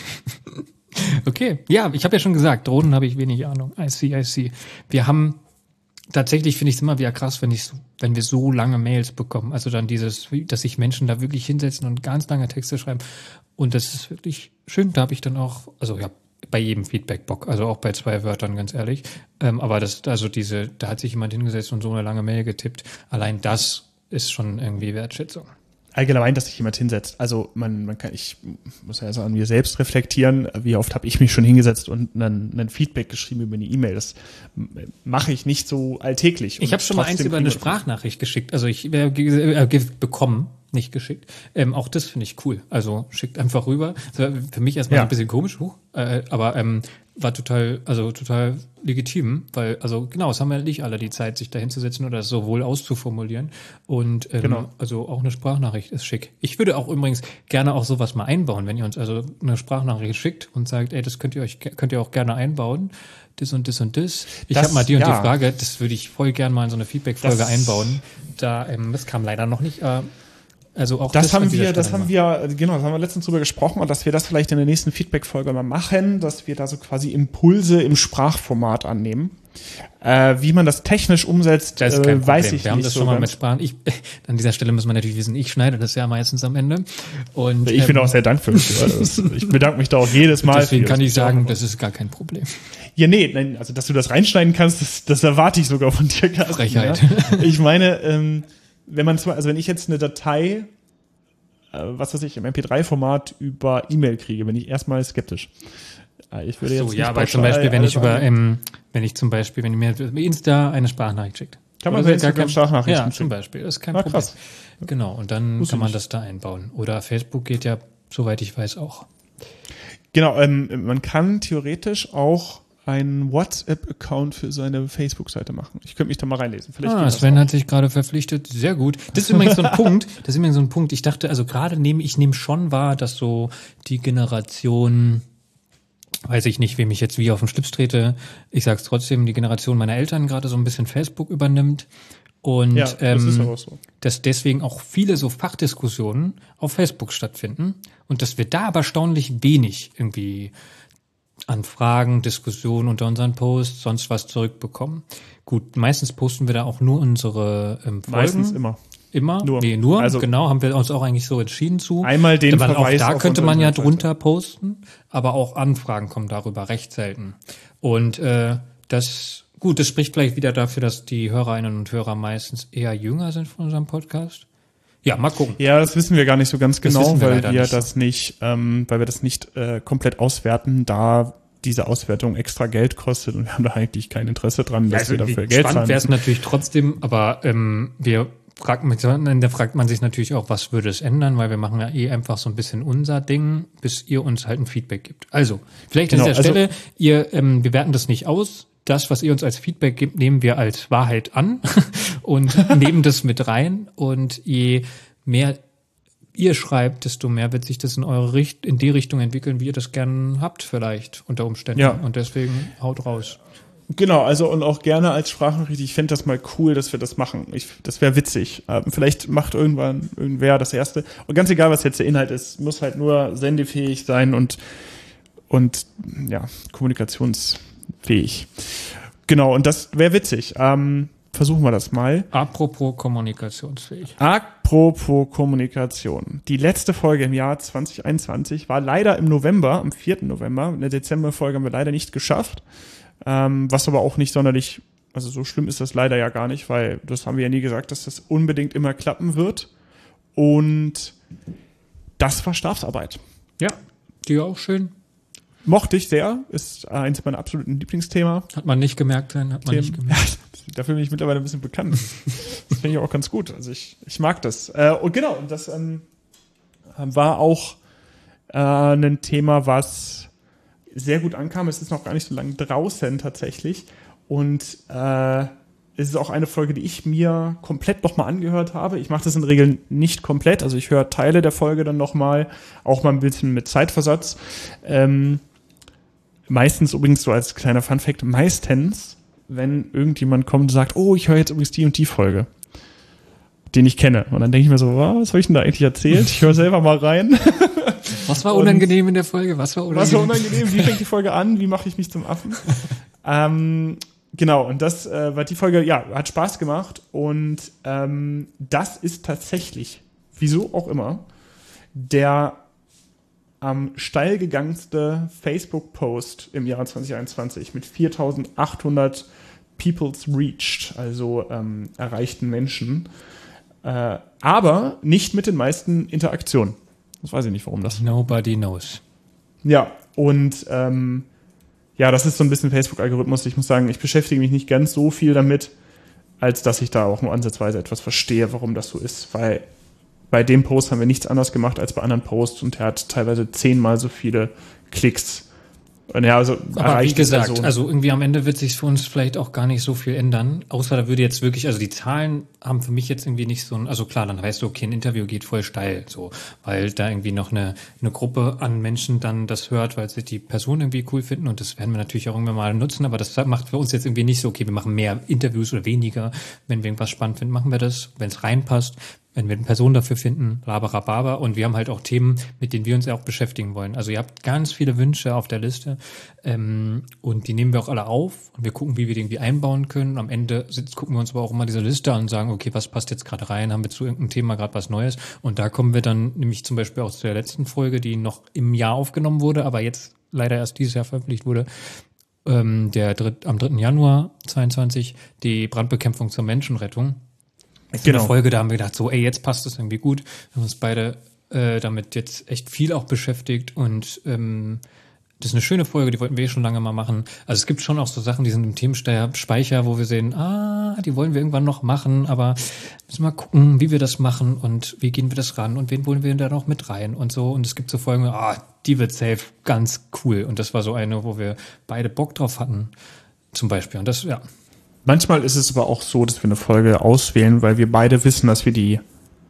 okay, ja, ich habe ja schon gesagt, Drohnen habe ich wenig Ahnung. I see. Wir haben, tatsächlich finde ich es immer wieder krass, wenn wir so lange Mails bekommen. Also dann dass sich Menschen da wirklich hinsetzen und ganz lange Texte schreiben. Und das ist wirklich schön. Da habe ich dann auch, also ja, bei jedem Feedback Bock, also auch bei 2 Wörtern, ganz ehrlich. Aber da hat sich jemand hingesetzt und so eine lange Mail getippt. Allein das ist schon irgendwie Wertschätzung. Allgemein, dass sich jemand hinsetzt. Also ich muss ja so an mir selbst reflektieren, wie oft habe ich mich schon hingesetzt und ein Feedback geschrieben über eine E-Mail. Das mache ich nicht so alltäglich. Ich habe schon mal eins über eine Sprachnachricht geschickt. Also ich bekommen, nicht geschickt. Auch das finde ich cool. Also schickt einfach rüber. Das war für mich erstmal ein bisschen komisch, aber war total legitim, weil, also genau, es haben ja nicht alle die Zeit, sich da hinzusetzen oder es so wohl auszuformulieren. Und also auch eine Sprachnachricht ist schick. Ich würde auch übrigens gerne auch sowas mal einbauen, wenn ihr uns also eine Sprachnachricht schickt und sagt, ey, das könnt ihr auch gerne einbauen, das und das und das. Ich habe mal die und die Frage, das würde ich voll gerne mal in so eine Feedback-Folge einbauen. Das kam leider noch nicht. Also auch das haben wir letztens drüber gesprochen und dass wir das vielleicht in der nächsten Feedback-Folge mal machen, dass wir da so quasi Impulse im Sprachformat annehmen. Wie man das technisch umsetzt, weiß ich nicht. Wir haben das schon mal mit Sprachen. An dieser Stelle muss man natürlich wissen, ich schneide das ja meistens am Ende. Und ich bin auch sehr dankbar dafür. Ich bedanke mich da auch jedes Mal. Deswegen kann ich sagen, das ist gar kein Problem. Ja, nein, also dass du das reinschneiden kannst, das erwarte ich sogar von dir. Frechheit. Ja? Ich meine, wenn ich jetzt eine Datei, im MP3-Format über E-Mail kriege, bin ich erstmal skeptisch. Ich würde jetzt aber zum Beispiel, wenn ihr mir über Insta eine Sprachnachricht schickt. Kann man gar keine Sprachnachrichten schicken? Zum Beispiel, das ist kein Problem. Krass. Genau, und dann kann man das da einbauen. Oder Facebook geht ja, soweit ich weiß, auch. Genau, man kann theoretisch auch einen WhatsApp-Account für seine Facebook-Seite machen. Ich könnte mich da mal reinlesen. Sven hat sich gerade verpflichtet. Sehr gut. Das ist übrigens so ein Punkt. Ich dachte, also gerade ich nehme schon wahr, dass so die Generation, weiß ich nicht, wem ich jetzt wie auf den Schlips trete, ich sag's trotzdem, die Generation meiner Eltern gerade so ein bisschen Facebook übernimmt. Und das ist aber auch so. Dass deswegen auch viele so Fachdiskussionen auf Facebook stattfinden und dass wir da aber erstaunlich wenig irgendwie Anfragen, Diskussionen unter unseren Posts, sonst was zurückbekommen. Gut, meistens posten wir da auch nur unsere Folgen. Meistens immer. Immer? Nur. Also, genau, haben wir uns auch eigentlich so entschieden zu. Einmal den Verweis. Auch da könnte man ja drunter posten, aber auch Anfragen kommen darüber recht selten. Und das spricht vielleicht wieder dafür, dass die Hörerinnen und Hörer meistens eher jünger sind von unserem Podcast. Ja, mal gucken. Ja, das wissen wir gar nicht so ganz genau, weil wir das nicht komplett auswerten, da diese Auswertung extra Geld kostet und wir haben da eigentlich kein Interesse dran, dass wir dafür Geld zahlen. Spannend wäre es natürlich trotzdem, aber da fragt man sich natürlich auch, was würde es ändern, weil wir machen ja einfach so ein bisschen unser Ding, bis ihr uns halt ein Feedback gibt. Also, vielleicht an dieser Stelle, wir werten das nicht aus. Das, was ihr uns als Feedback gibt, nehmen wir als Wahrheit an und nehmen das mit rein. Und je mehr ihr schreibt, desto mehr wird sich das in die Richtung entwickeln, wie ihr das gerne habt, vielleicht unter Umständen. Ja. Und deswegen haut raus. Genau, also und auch gerne als Sprachnachricht. Ich fände das mal cool, dass wir das machen. Das wäre witzig. Vielleicht macht irgendwer das Erste. Und ganz egal, was jetzt der Inhalt ist, muss halt nur sendefähig sein und kommunikationsfähig. Genau, und das wäre witzig. Versuchen wir das mal. Apropos kommunikationsfähig. Apropos Kommunikation. Die letzte Folge im Jahr 2021 war leider im November, am 4. November. Eine Dezemberfolge haben wir leider nicht geschafft. Was aber auch nicht sonderlich, also so schlimm ist das leider ja gar nicht, weil das haben wir ja nie gesagt, dass das unbedingt immer klappen wird. Und das war Stabsarbeit. Ja, die auch schön. Mochte ich sehr, ist eins meiner absoluten Lieblingsthema. Hat man nicht gemerkt, Dafür bin ich mittlerweile ein bisschen bekannt. Das finde ich auch ganz gut. Also ich mag das. Und genau, das war auch ein Thema, was sehr gut ankam. Es ist noch gar nicht so lange draußen tatsächlich. Und es ist auch eine Folge, die ich mir komplett nochmal angehört habe. Ich mache das in der Regel nicht komplett. Also ich höre Teile der Folge dann nochmal, auch mal ein bisschen mit Zeitversatz. Meistens übrigens so als kleiner Funfact, wenn irgendjemand kommt und sagt, oh, ich höre jetzt übrigens die und die Folge, den ich kenne. Und dann denke ich mir so, was habe ich denn da eigentlich erzählt? Ich höre selber mal rein. Was war unangenehm in der Folge? Was war unangenehm? Wie fängt die Folge an? Wie mache ich mich zum Affen? Genau, und das war die Folge, ja, hat Spaß gemacht. Und das ist tatsächlich, wieso auch immer, der am steil gegangenste Facebook-Post im Jahr 2021 mit 4.800 People's Reached, also erreichten Menschen, aber nicht mit den meisten Interaktionen. Das weiß ich nicht, warum das. Nobody knows. Ja, und das ist so ein bisschen Facebook-Algorithmus. Ich muss sagen, ich beschäftige mich nicht ganz so viel damit, als dass ich da auch nur ansatzweise etwas verstehe, warum das so ist, weil bei dem Post haben wir nichts anderes gemacht als bei anderen Posts und er hat teilweise 10-mal so viele Klicks. Und ja, also aber wie gesagt, also irgendwie am Ende wird sich für uns vielleicht auch gar nicht so viel ändern, außer da würde jetzt wirklich, also die Zahlen haben für mich jetzt irgendwie nicht so also klar, dann weißt du, okay, ein Interview geht voll steil, so, weil da irgendwie noch eine Gruppe an Menschen dann das hört, weil sie die Person irgendwie cool finden und das werden wir natürlich auch irgendwann mal nutzen, aber das macht für uns jetzt irgendwie nicht so, okay, wir machen mehr Interviews oder weniger, wenn wir irgendwas spannend finden, machen wir das, wenn es reinpasst. Wenn wir eine Person dafür finden, laberababa. Und wir haben halt auch Themen, mit denen wir uns ja auch beschäftigen wollen. Also ihr habt ganz viele Wünsche auf der Liste und die nehmen wir auch alle auf und wir gucken, wie wir die irgendwie einbauen können. Am Ende gucken wir uns aber auch immer diese Liste an und sagen, okay, was passt jetzt gerade rein? Haben wir zu irgendeinem Thema gerade was Neues? Und da kommen wir dann nämlich zum Beispiel auch zu der letzten Folge, die noch im Jahr aufgenommen wurde, aber jetzt leider erst dieses Jahr veröffentlicht wurde. Am 3. Januar 2022, die Brandbekämpfung zur Menschenrettung. Genau. In der Folge, da haben wir gedacht, so, jetzt passt das irgendwie gut. Wir haben uns beide damit jetzt echt viel auch beschäftigt und das ist eine schöne Folge, die wollten wir schon lange mal machen. Also es gibt schon auch so Sachen, die sind im Themenspeicher, wo wir sehen, die wollen wir irgendwann noch machen, aber müssen mal gucken, wie wir das machen und wie gehen wir das ran und wen wollen wir da noch mit rein und so. Und es gibt so Folgen, die wird safe ganz cool. Und das war so eine, wo wir beide Bock drauf hatten, zum Beispiel. Und das, ja. Manchmal ist es aber auch so, dass wir eine Folge auswählen, weil wir beide wissen, dass wir die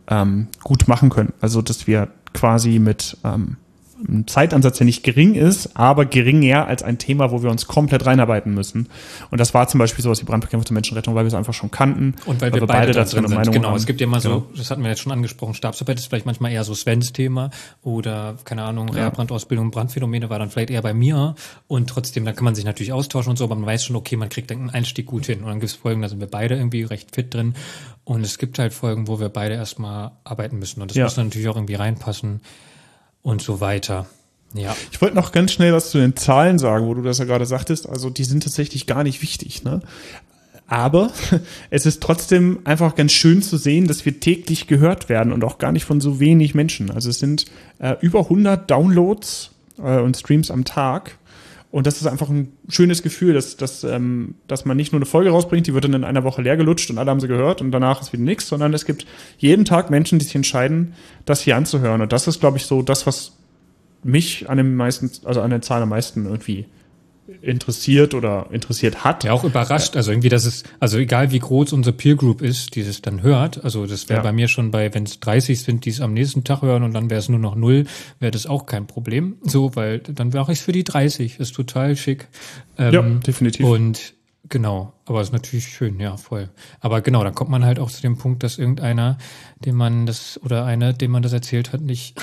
gut machen können. Also, dass wir quasi mit ein Zeitansatz, der nicht gering ist, aber geringer als ein Thema, wo wir uns komplett reinarbeiten müssen. Und das war zum Beispiel sowas wie Brandbekämpfung zur Menschenrettung, weil wir es einfach schon kannten. Und weil wir beide da drin sind. Genau, es gibt ja immer so, das hatten wir jetzt schon angesprochen, Stabsarbeit ist vielleicht manchmal eher so Svens Thema oder, keine Ahnung, Reha-Brandausbildung, Brandphänomene war dann vielleicht eher bei mir und trotzdem, da kann man sich natürlich austauschen und so, aber man weiß schon, okay, man kriegt dann einen Einstieg gut hin. Und dann gibt es Folgen, da sind wir beide irgendwie recht fit drin und es gibt halt Folgen, wo wir beide erstmal arbeiten müssen und das muss dann natürlich auch irgendwie reinpassen. Und so weiter. Ja. Ich wollte noch ganz schnell was zu den Zahlen sagen, wo du das ja gerade sagtest. Also die sind tatsächlich gar nicht wichtig, ne? Aber es ist trotzdem einfach ganz schön zu sehen, dass wir täglich gehört werden und auch gar nicht von so wenig Menschen. Also es sind über 100 Downloads und Streams am Tag. Und das ist einfach ein schönes Gefühl, dass man nicht nur eine Folge rausbringt, die wird dann in einer Woche leer gelutscht und alle haben sie gehört und danach ist wieder nichts, sondern es gibt jeden Tag Menschen, die sich entscheiden, das hier anzuhören. Und das ist, glaube ich, so das, was mich an den Zahlen am meisten irgendwie interessiert oder interessiert hat. Ja, auch überrascht. Also irgendwie, also egal wie groß unsere Peer Group ist, die es dann hört, also das wäre bei mir schon wenn es 30 sind, die es am nächsten Tag hören und dann wäre es nur noch 0, wäre das auch kein Problem. So, weil dann wäre ich für die 30. Ist total schick. Ja, definitiv. Und genau, aber ist natürlich schön, ja, voll. Aber genau, dann kommt man halt auch zu dem Punkt, dass irgendeiner, dem man das erzählt hat, nicht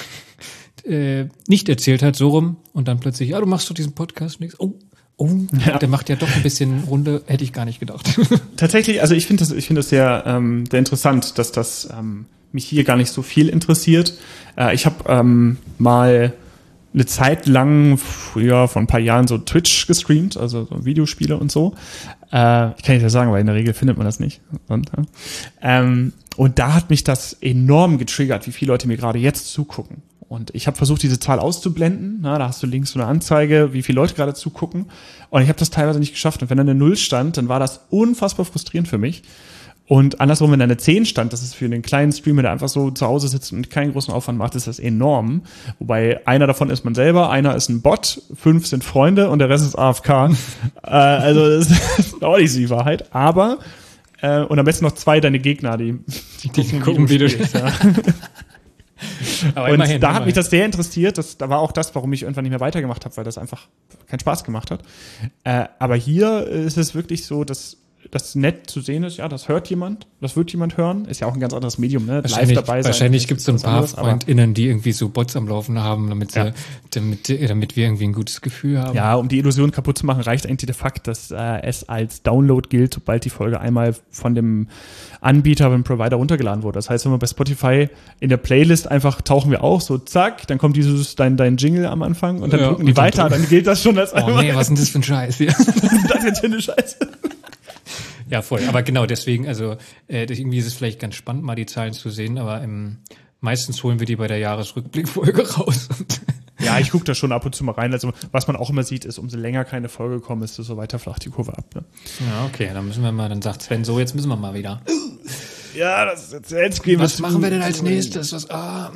erzählt hat, so rum und dann plötzlich, du machst doch diesen Podcast nichts. Der macht ja doch ein bisschen Runde, hätte ich gar nicht gedacht. Tatsächlich, also ich finde das sehr, sehr interessant, dass das mich hier gar nicht so viel interessiert. Ich habe mal eine Zeit lang, früher vor ein paar Jahren, so Twitch gestreamt, also so Videospiele und so. Ich kann nicht das sagen, weil in der Regel findet man das nicht. Und da hat mich das enorm getriggert, wie viele Leute mir gerade jetzt zugucken. Und ich habe versucht, diese Zahl auszublenden. Da hast du links so eine Anzeige, wie viele Leute gerade zugucken. Und ich habe das teilweise nicht geschafft. Und wenn da eine 0 stand, dann war das unfassbar frustrierend für mich. Und andersrum, wenn da eine 10 stand, das ist für den kleinen Streamer, der einfach so zu Hause sitzt und keinen großen Aufwand macht, ist das enorm. Wobei einer davon ist man selber, einer ist ein Bot, 5 sind Freunde und der Rest ist AFK. Also das ist auch nicht so die Wahrheit. Aber, und am besten noch 2 deine Gegner, die gucken, wie du spielst. Ja. Aber und da hat mich das sehr interessiert. Da war auch das, warum ich irgendwann nicht mehr weitergemacht habe, weil das einfach keinen Spaß gemacht hat. Aber hier ist es wirklich so, dass das nett zu sehen ist, ja, das hört jemand, das wird jemand hören. Ist ja auch ein ganz anderes Medium, ne? Live dabei sein. Wahrscheinlich gibt es so ein paar FreundInnen, die irgendwie so Bots am Laufen haben, damit wir irgendwie ein gutes Gefühl haben. Ja, um die Illusion kaputt zu machen, reicht eigentlich der Fakt, dass es als Download gilt, sobald die Folge einmal von dem Anbieter, dem Provider runtergeladen wurde. Das heißt, wenn wir bei Spotify in der Playlist einfach tauchen wir auch so, zack, dann kommt dein Jingle am Anfang und dann drücken die weiter, dann gilt das schon als einmal. Oh nee, was ist denn das für ein Scheiß hier? Was ist das jetzt für eine Scheiße? Ja, voll. Aber genau deswegen, also irgendwie ist es vielleicht ganz spannend, mal die Zahlen zu sehen, aber meistens holen wir die bei der Jahresrückblickfolge raus. Ja, ich gucke da schon ab und zu mal rein. Also was man auch immer sieht, ist, umso länger keine Folge kommt, desto weiter flacht die Kurve ab. Ne? Ja, okay, dann sagt Sven so, jetzt müssen wir mal wieder. Ja, jetzt gehen wir. Was machen wir denn als nächstes? Was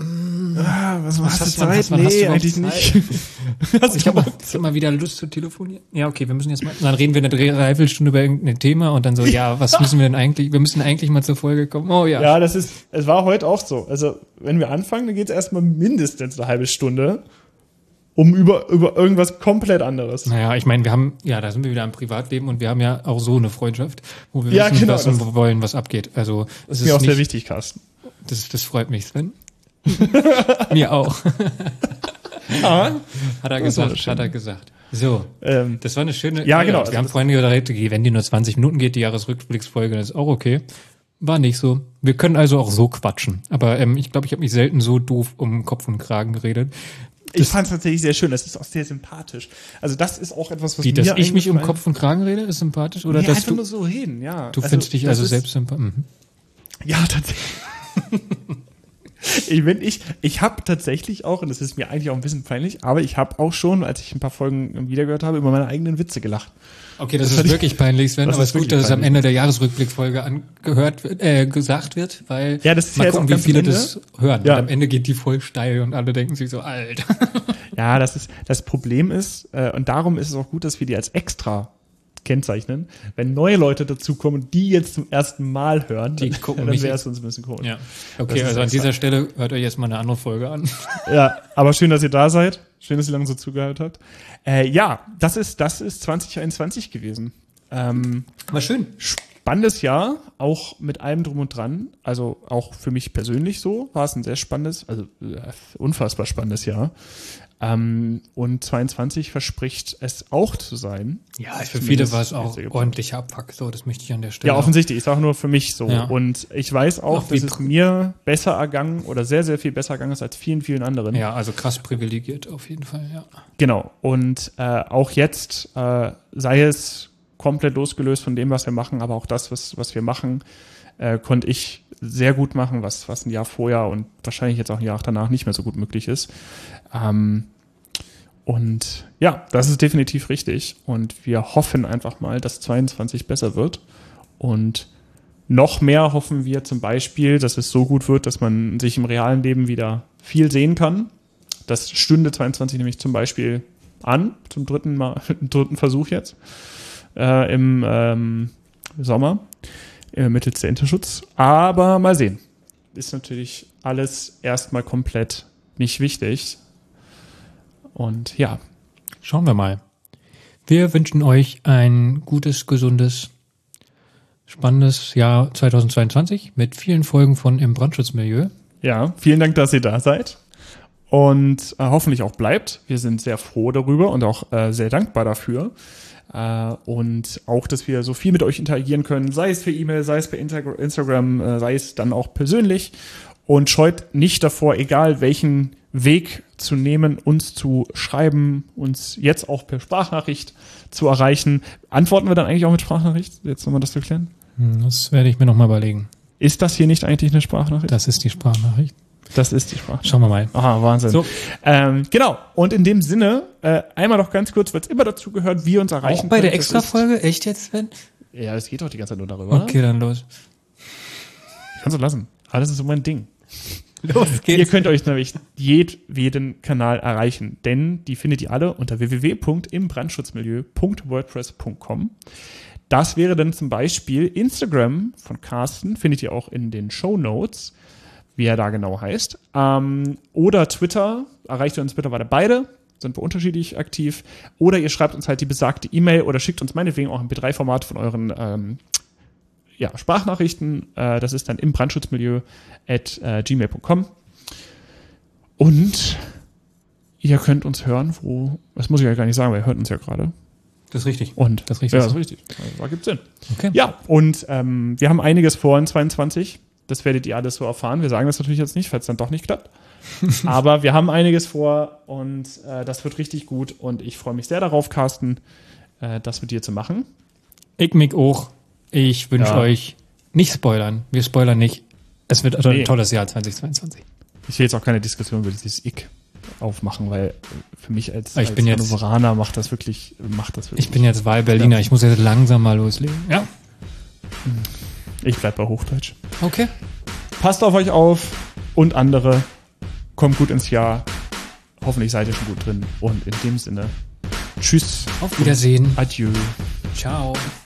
hast du Zeit? Nee, eigentlich nicht. Ich habe mal wieder Lust zu telefonieren. Ja, okay, wir müssen jetzt mal. Dann reden wir eine Dreiviertelstunde über irgendein Thema und dann so, ja, was müssen wir denn eigentlich? Wir müssen eigentlich mal zur Folge kommen. Oh ja. Ja, es war heute auch so. Also, wenn wir anfangen, dann geht es erstmal mindestens eine halbe Stunde über irgendwas komplett anderes. Naja, ich meine, da sind wir wieder im Privatleben und wir haben ja auch so eine Freundschaft, wo wir wissen, was wir wollen, was abgeht. Also, das ist mir auch sehr wichtig, Carsten. Das freut mich, Sven. Mir auch. Hat er gesagt. So, das war eine schöne. Ja, genau. Wir haben vorhin gesagt, wenn die nur 20 Minuten geht, die Jahresrückblicksfolge, das ist auch okay. War nicht so. Wir können also auch so quatschen. Aber ich glaube, ich habe mich selten so doof um Kopf und Kragen geredet. Ich fand es tatsächlich sehr schön. Das ist auch sehr sympathisch. Also das ist auch etwas, was dass ich mich um Kopf und Kragen rede, ist sympathisch? Oder dass einfach nur so hin, ja. Du findest dich also selbst sympathisch? Mhm. Ja, tatsächlich. Ich habe tatsächlich auch, und das ist mir eigentlich auch ein bisschen peinlich, aber ich habe auch schon, als ich ein paar Folgen wiedergehört habe, über meine eigenen Witze gelacht. Okay, das ist wirklich peinlich, Sven, aber es ist gut, dass es am Ende der Jahresrückblickfolge gesagt wird, weil das ist mal ja gucken, wie viele das hören. Ja. Und am Ende geht die voll steil und alle denken sich so, Alter. Ja, das Problem ist, und darum ist es auch gut, dass wir die als extra kennzeichnen. Wenn neue Leute dazukommen, die jetzt zum ersten Mal hören, dann wäre es uns ein bisschen komisch. Ja. Okay, also an dieser Stelle hört euch jetzt mal eine andere Folge an. Ja, aber schön, dass ihr da seid. Schön, dass ihr lange so zugehört habt. Ja, das ist 2021 gewesen. War schön. Spannendes Jahr, auch mit allem drum und dran. Also auch für mich persönlich so war es ein sehr spannendes, also unfassbar spannendes Jahr. Und 22 verspricht es auch zu sein. Ja, für viele war es auch ordentlicher Abfuck. So, das möchte ich an der Stelle. Ja, offensichtlich. Ist auch nur für mich so. Ja. Und ich weiß auch, dass es mir besser ergangen oder sehr, sehr viel besser ergangen ist als vielen, vielen anderen. Ja, also krass privilegiert auf jeden Fall, ja. Genau. Und auch jetzt, sei es komplett losgelöst von dem, was wir machen, aber auch das, was wir machen, konnte ich sehr gut machen, was ein Jahr vorher und wahrscheinlich jetzt auch ein Jahr danach nicht mehr so gut möglich ist. Und ja, das ist definitiv richtig. Und wir hoffen einfach mal, dass 22 besser wird. Und noch mehr hoffen wir zum Beispiel, dass es so gut wird, dass man sich im realen Leben wieder viel sehen kann. Das stünde 22 nämlich zum Beispiel an, zum dritten Versuch jetzt im Sommer mittels der Interschutz. Aber mal sehen. Ist natürlich alles erstmal komplett nicht wichtig. Und ja. Schauen wir mal. Wir wünschen euch ein gutes, gesundes, spannendes Jahr 2022 mit vielen Folgen von Im Brandschutzmilieu. Ja, vielen Dank, dass ihr da seid und hoffentlich auch bleibt. Wir sind sehr froh darüber und auch sehr dankbar dafür. Und auch, dass wir so viel mit euch interagieren können, sei es per E-Mail, sei es per Instagram, sei es dann auch persönlich. Und scheut nicht davor, egal welchen Weg zu nehmen, uns zu schreiben, uns jetzt auch per Sprachnachricht zu erreichen. Antworten wir dann eigentlich auch mit Sprachnachricht? Jetzt nochmal das zu klären. Das werde ich mir nochmal überlegen. Ist das hier nicht eigentlich eine Sprachnachricht? Das ist die Sprachnachricht. Das ist die Sprache. Schauen wir mal. Aha, Wahnsinn. So. Genau. Und in dem Sinne, einmal noch ganz kurz, weil es immer dazu gehört, wie ihr uns erreichen Auch bei der Extra-Folge? Echt jetzt, Sven? Ja, es geht doch die ganze Zeit nur darüber. Okay, dann los. Kannst du lassen. Alles ist so mein Ding. Los geht's. Ihr könnt euch nämlich jeden Kanal erreichen, denn die findet ihr alle unter www.imbrandschutzmilieu.wordpress.com. Das wäre dann zum Beispiel Instagram von Carsten, findet ihr auch in den Shownotes, wie er da genau heißt. Oder Twitter, erreicht ihr uns mittlerweile beide, sind wir unterschiedlich aktiv. Oder ihr schreibt uns halt die besagte E-Mail oder schickt uns meinetwegen auch ein MP3-Format von euren Sprachnachrichten. Das ist dann imbrandschutzmilieu@gmail.com. Und ihr könnt uns hören, das muss ich ja gar nicht sagen, weil ihr hört uns ja gerade. Das ist richtig. Und das ist richtig. Ja, das ist richtig. Da gibt's Sinn. Okay. Ja, und wir haben einiges vor in 22. Das werdet ihr alles so erfahren. Wir sagen das natürlich jetzt nicht, falls es dann doch nicht klappt. Aber wir haben einiges vor und das wird richtig gut. Und ich freue mich sehr darauf, Carsten, das mit dir zu machen. Ich mich auch. Ich wünsche euch nicht spoilern. Wir spoilern nicht. Es wird ein tolles Jahr 2022. Ich will jetzt auch keine Diskussion über dieses Ich aufmachen, weil für mich als Hannoveraner macht das wirklich. Ich bin jetzt Wahlberliner. Ich muss jetzt langsam mal loslegen. Ja. Ich bleib bei Hochdeutsch. Okay. Passt auf euch auf und andere. Kommt gut ins Jahr. Hoffentlich seid ihr schon gut drin. Und in dem Sinne, tschüss. Auf Wiedersehen. Adieu. Ciao.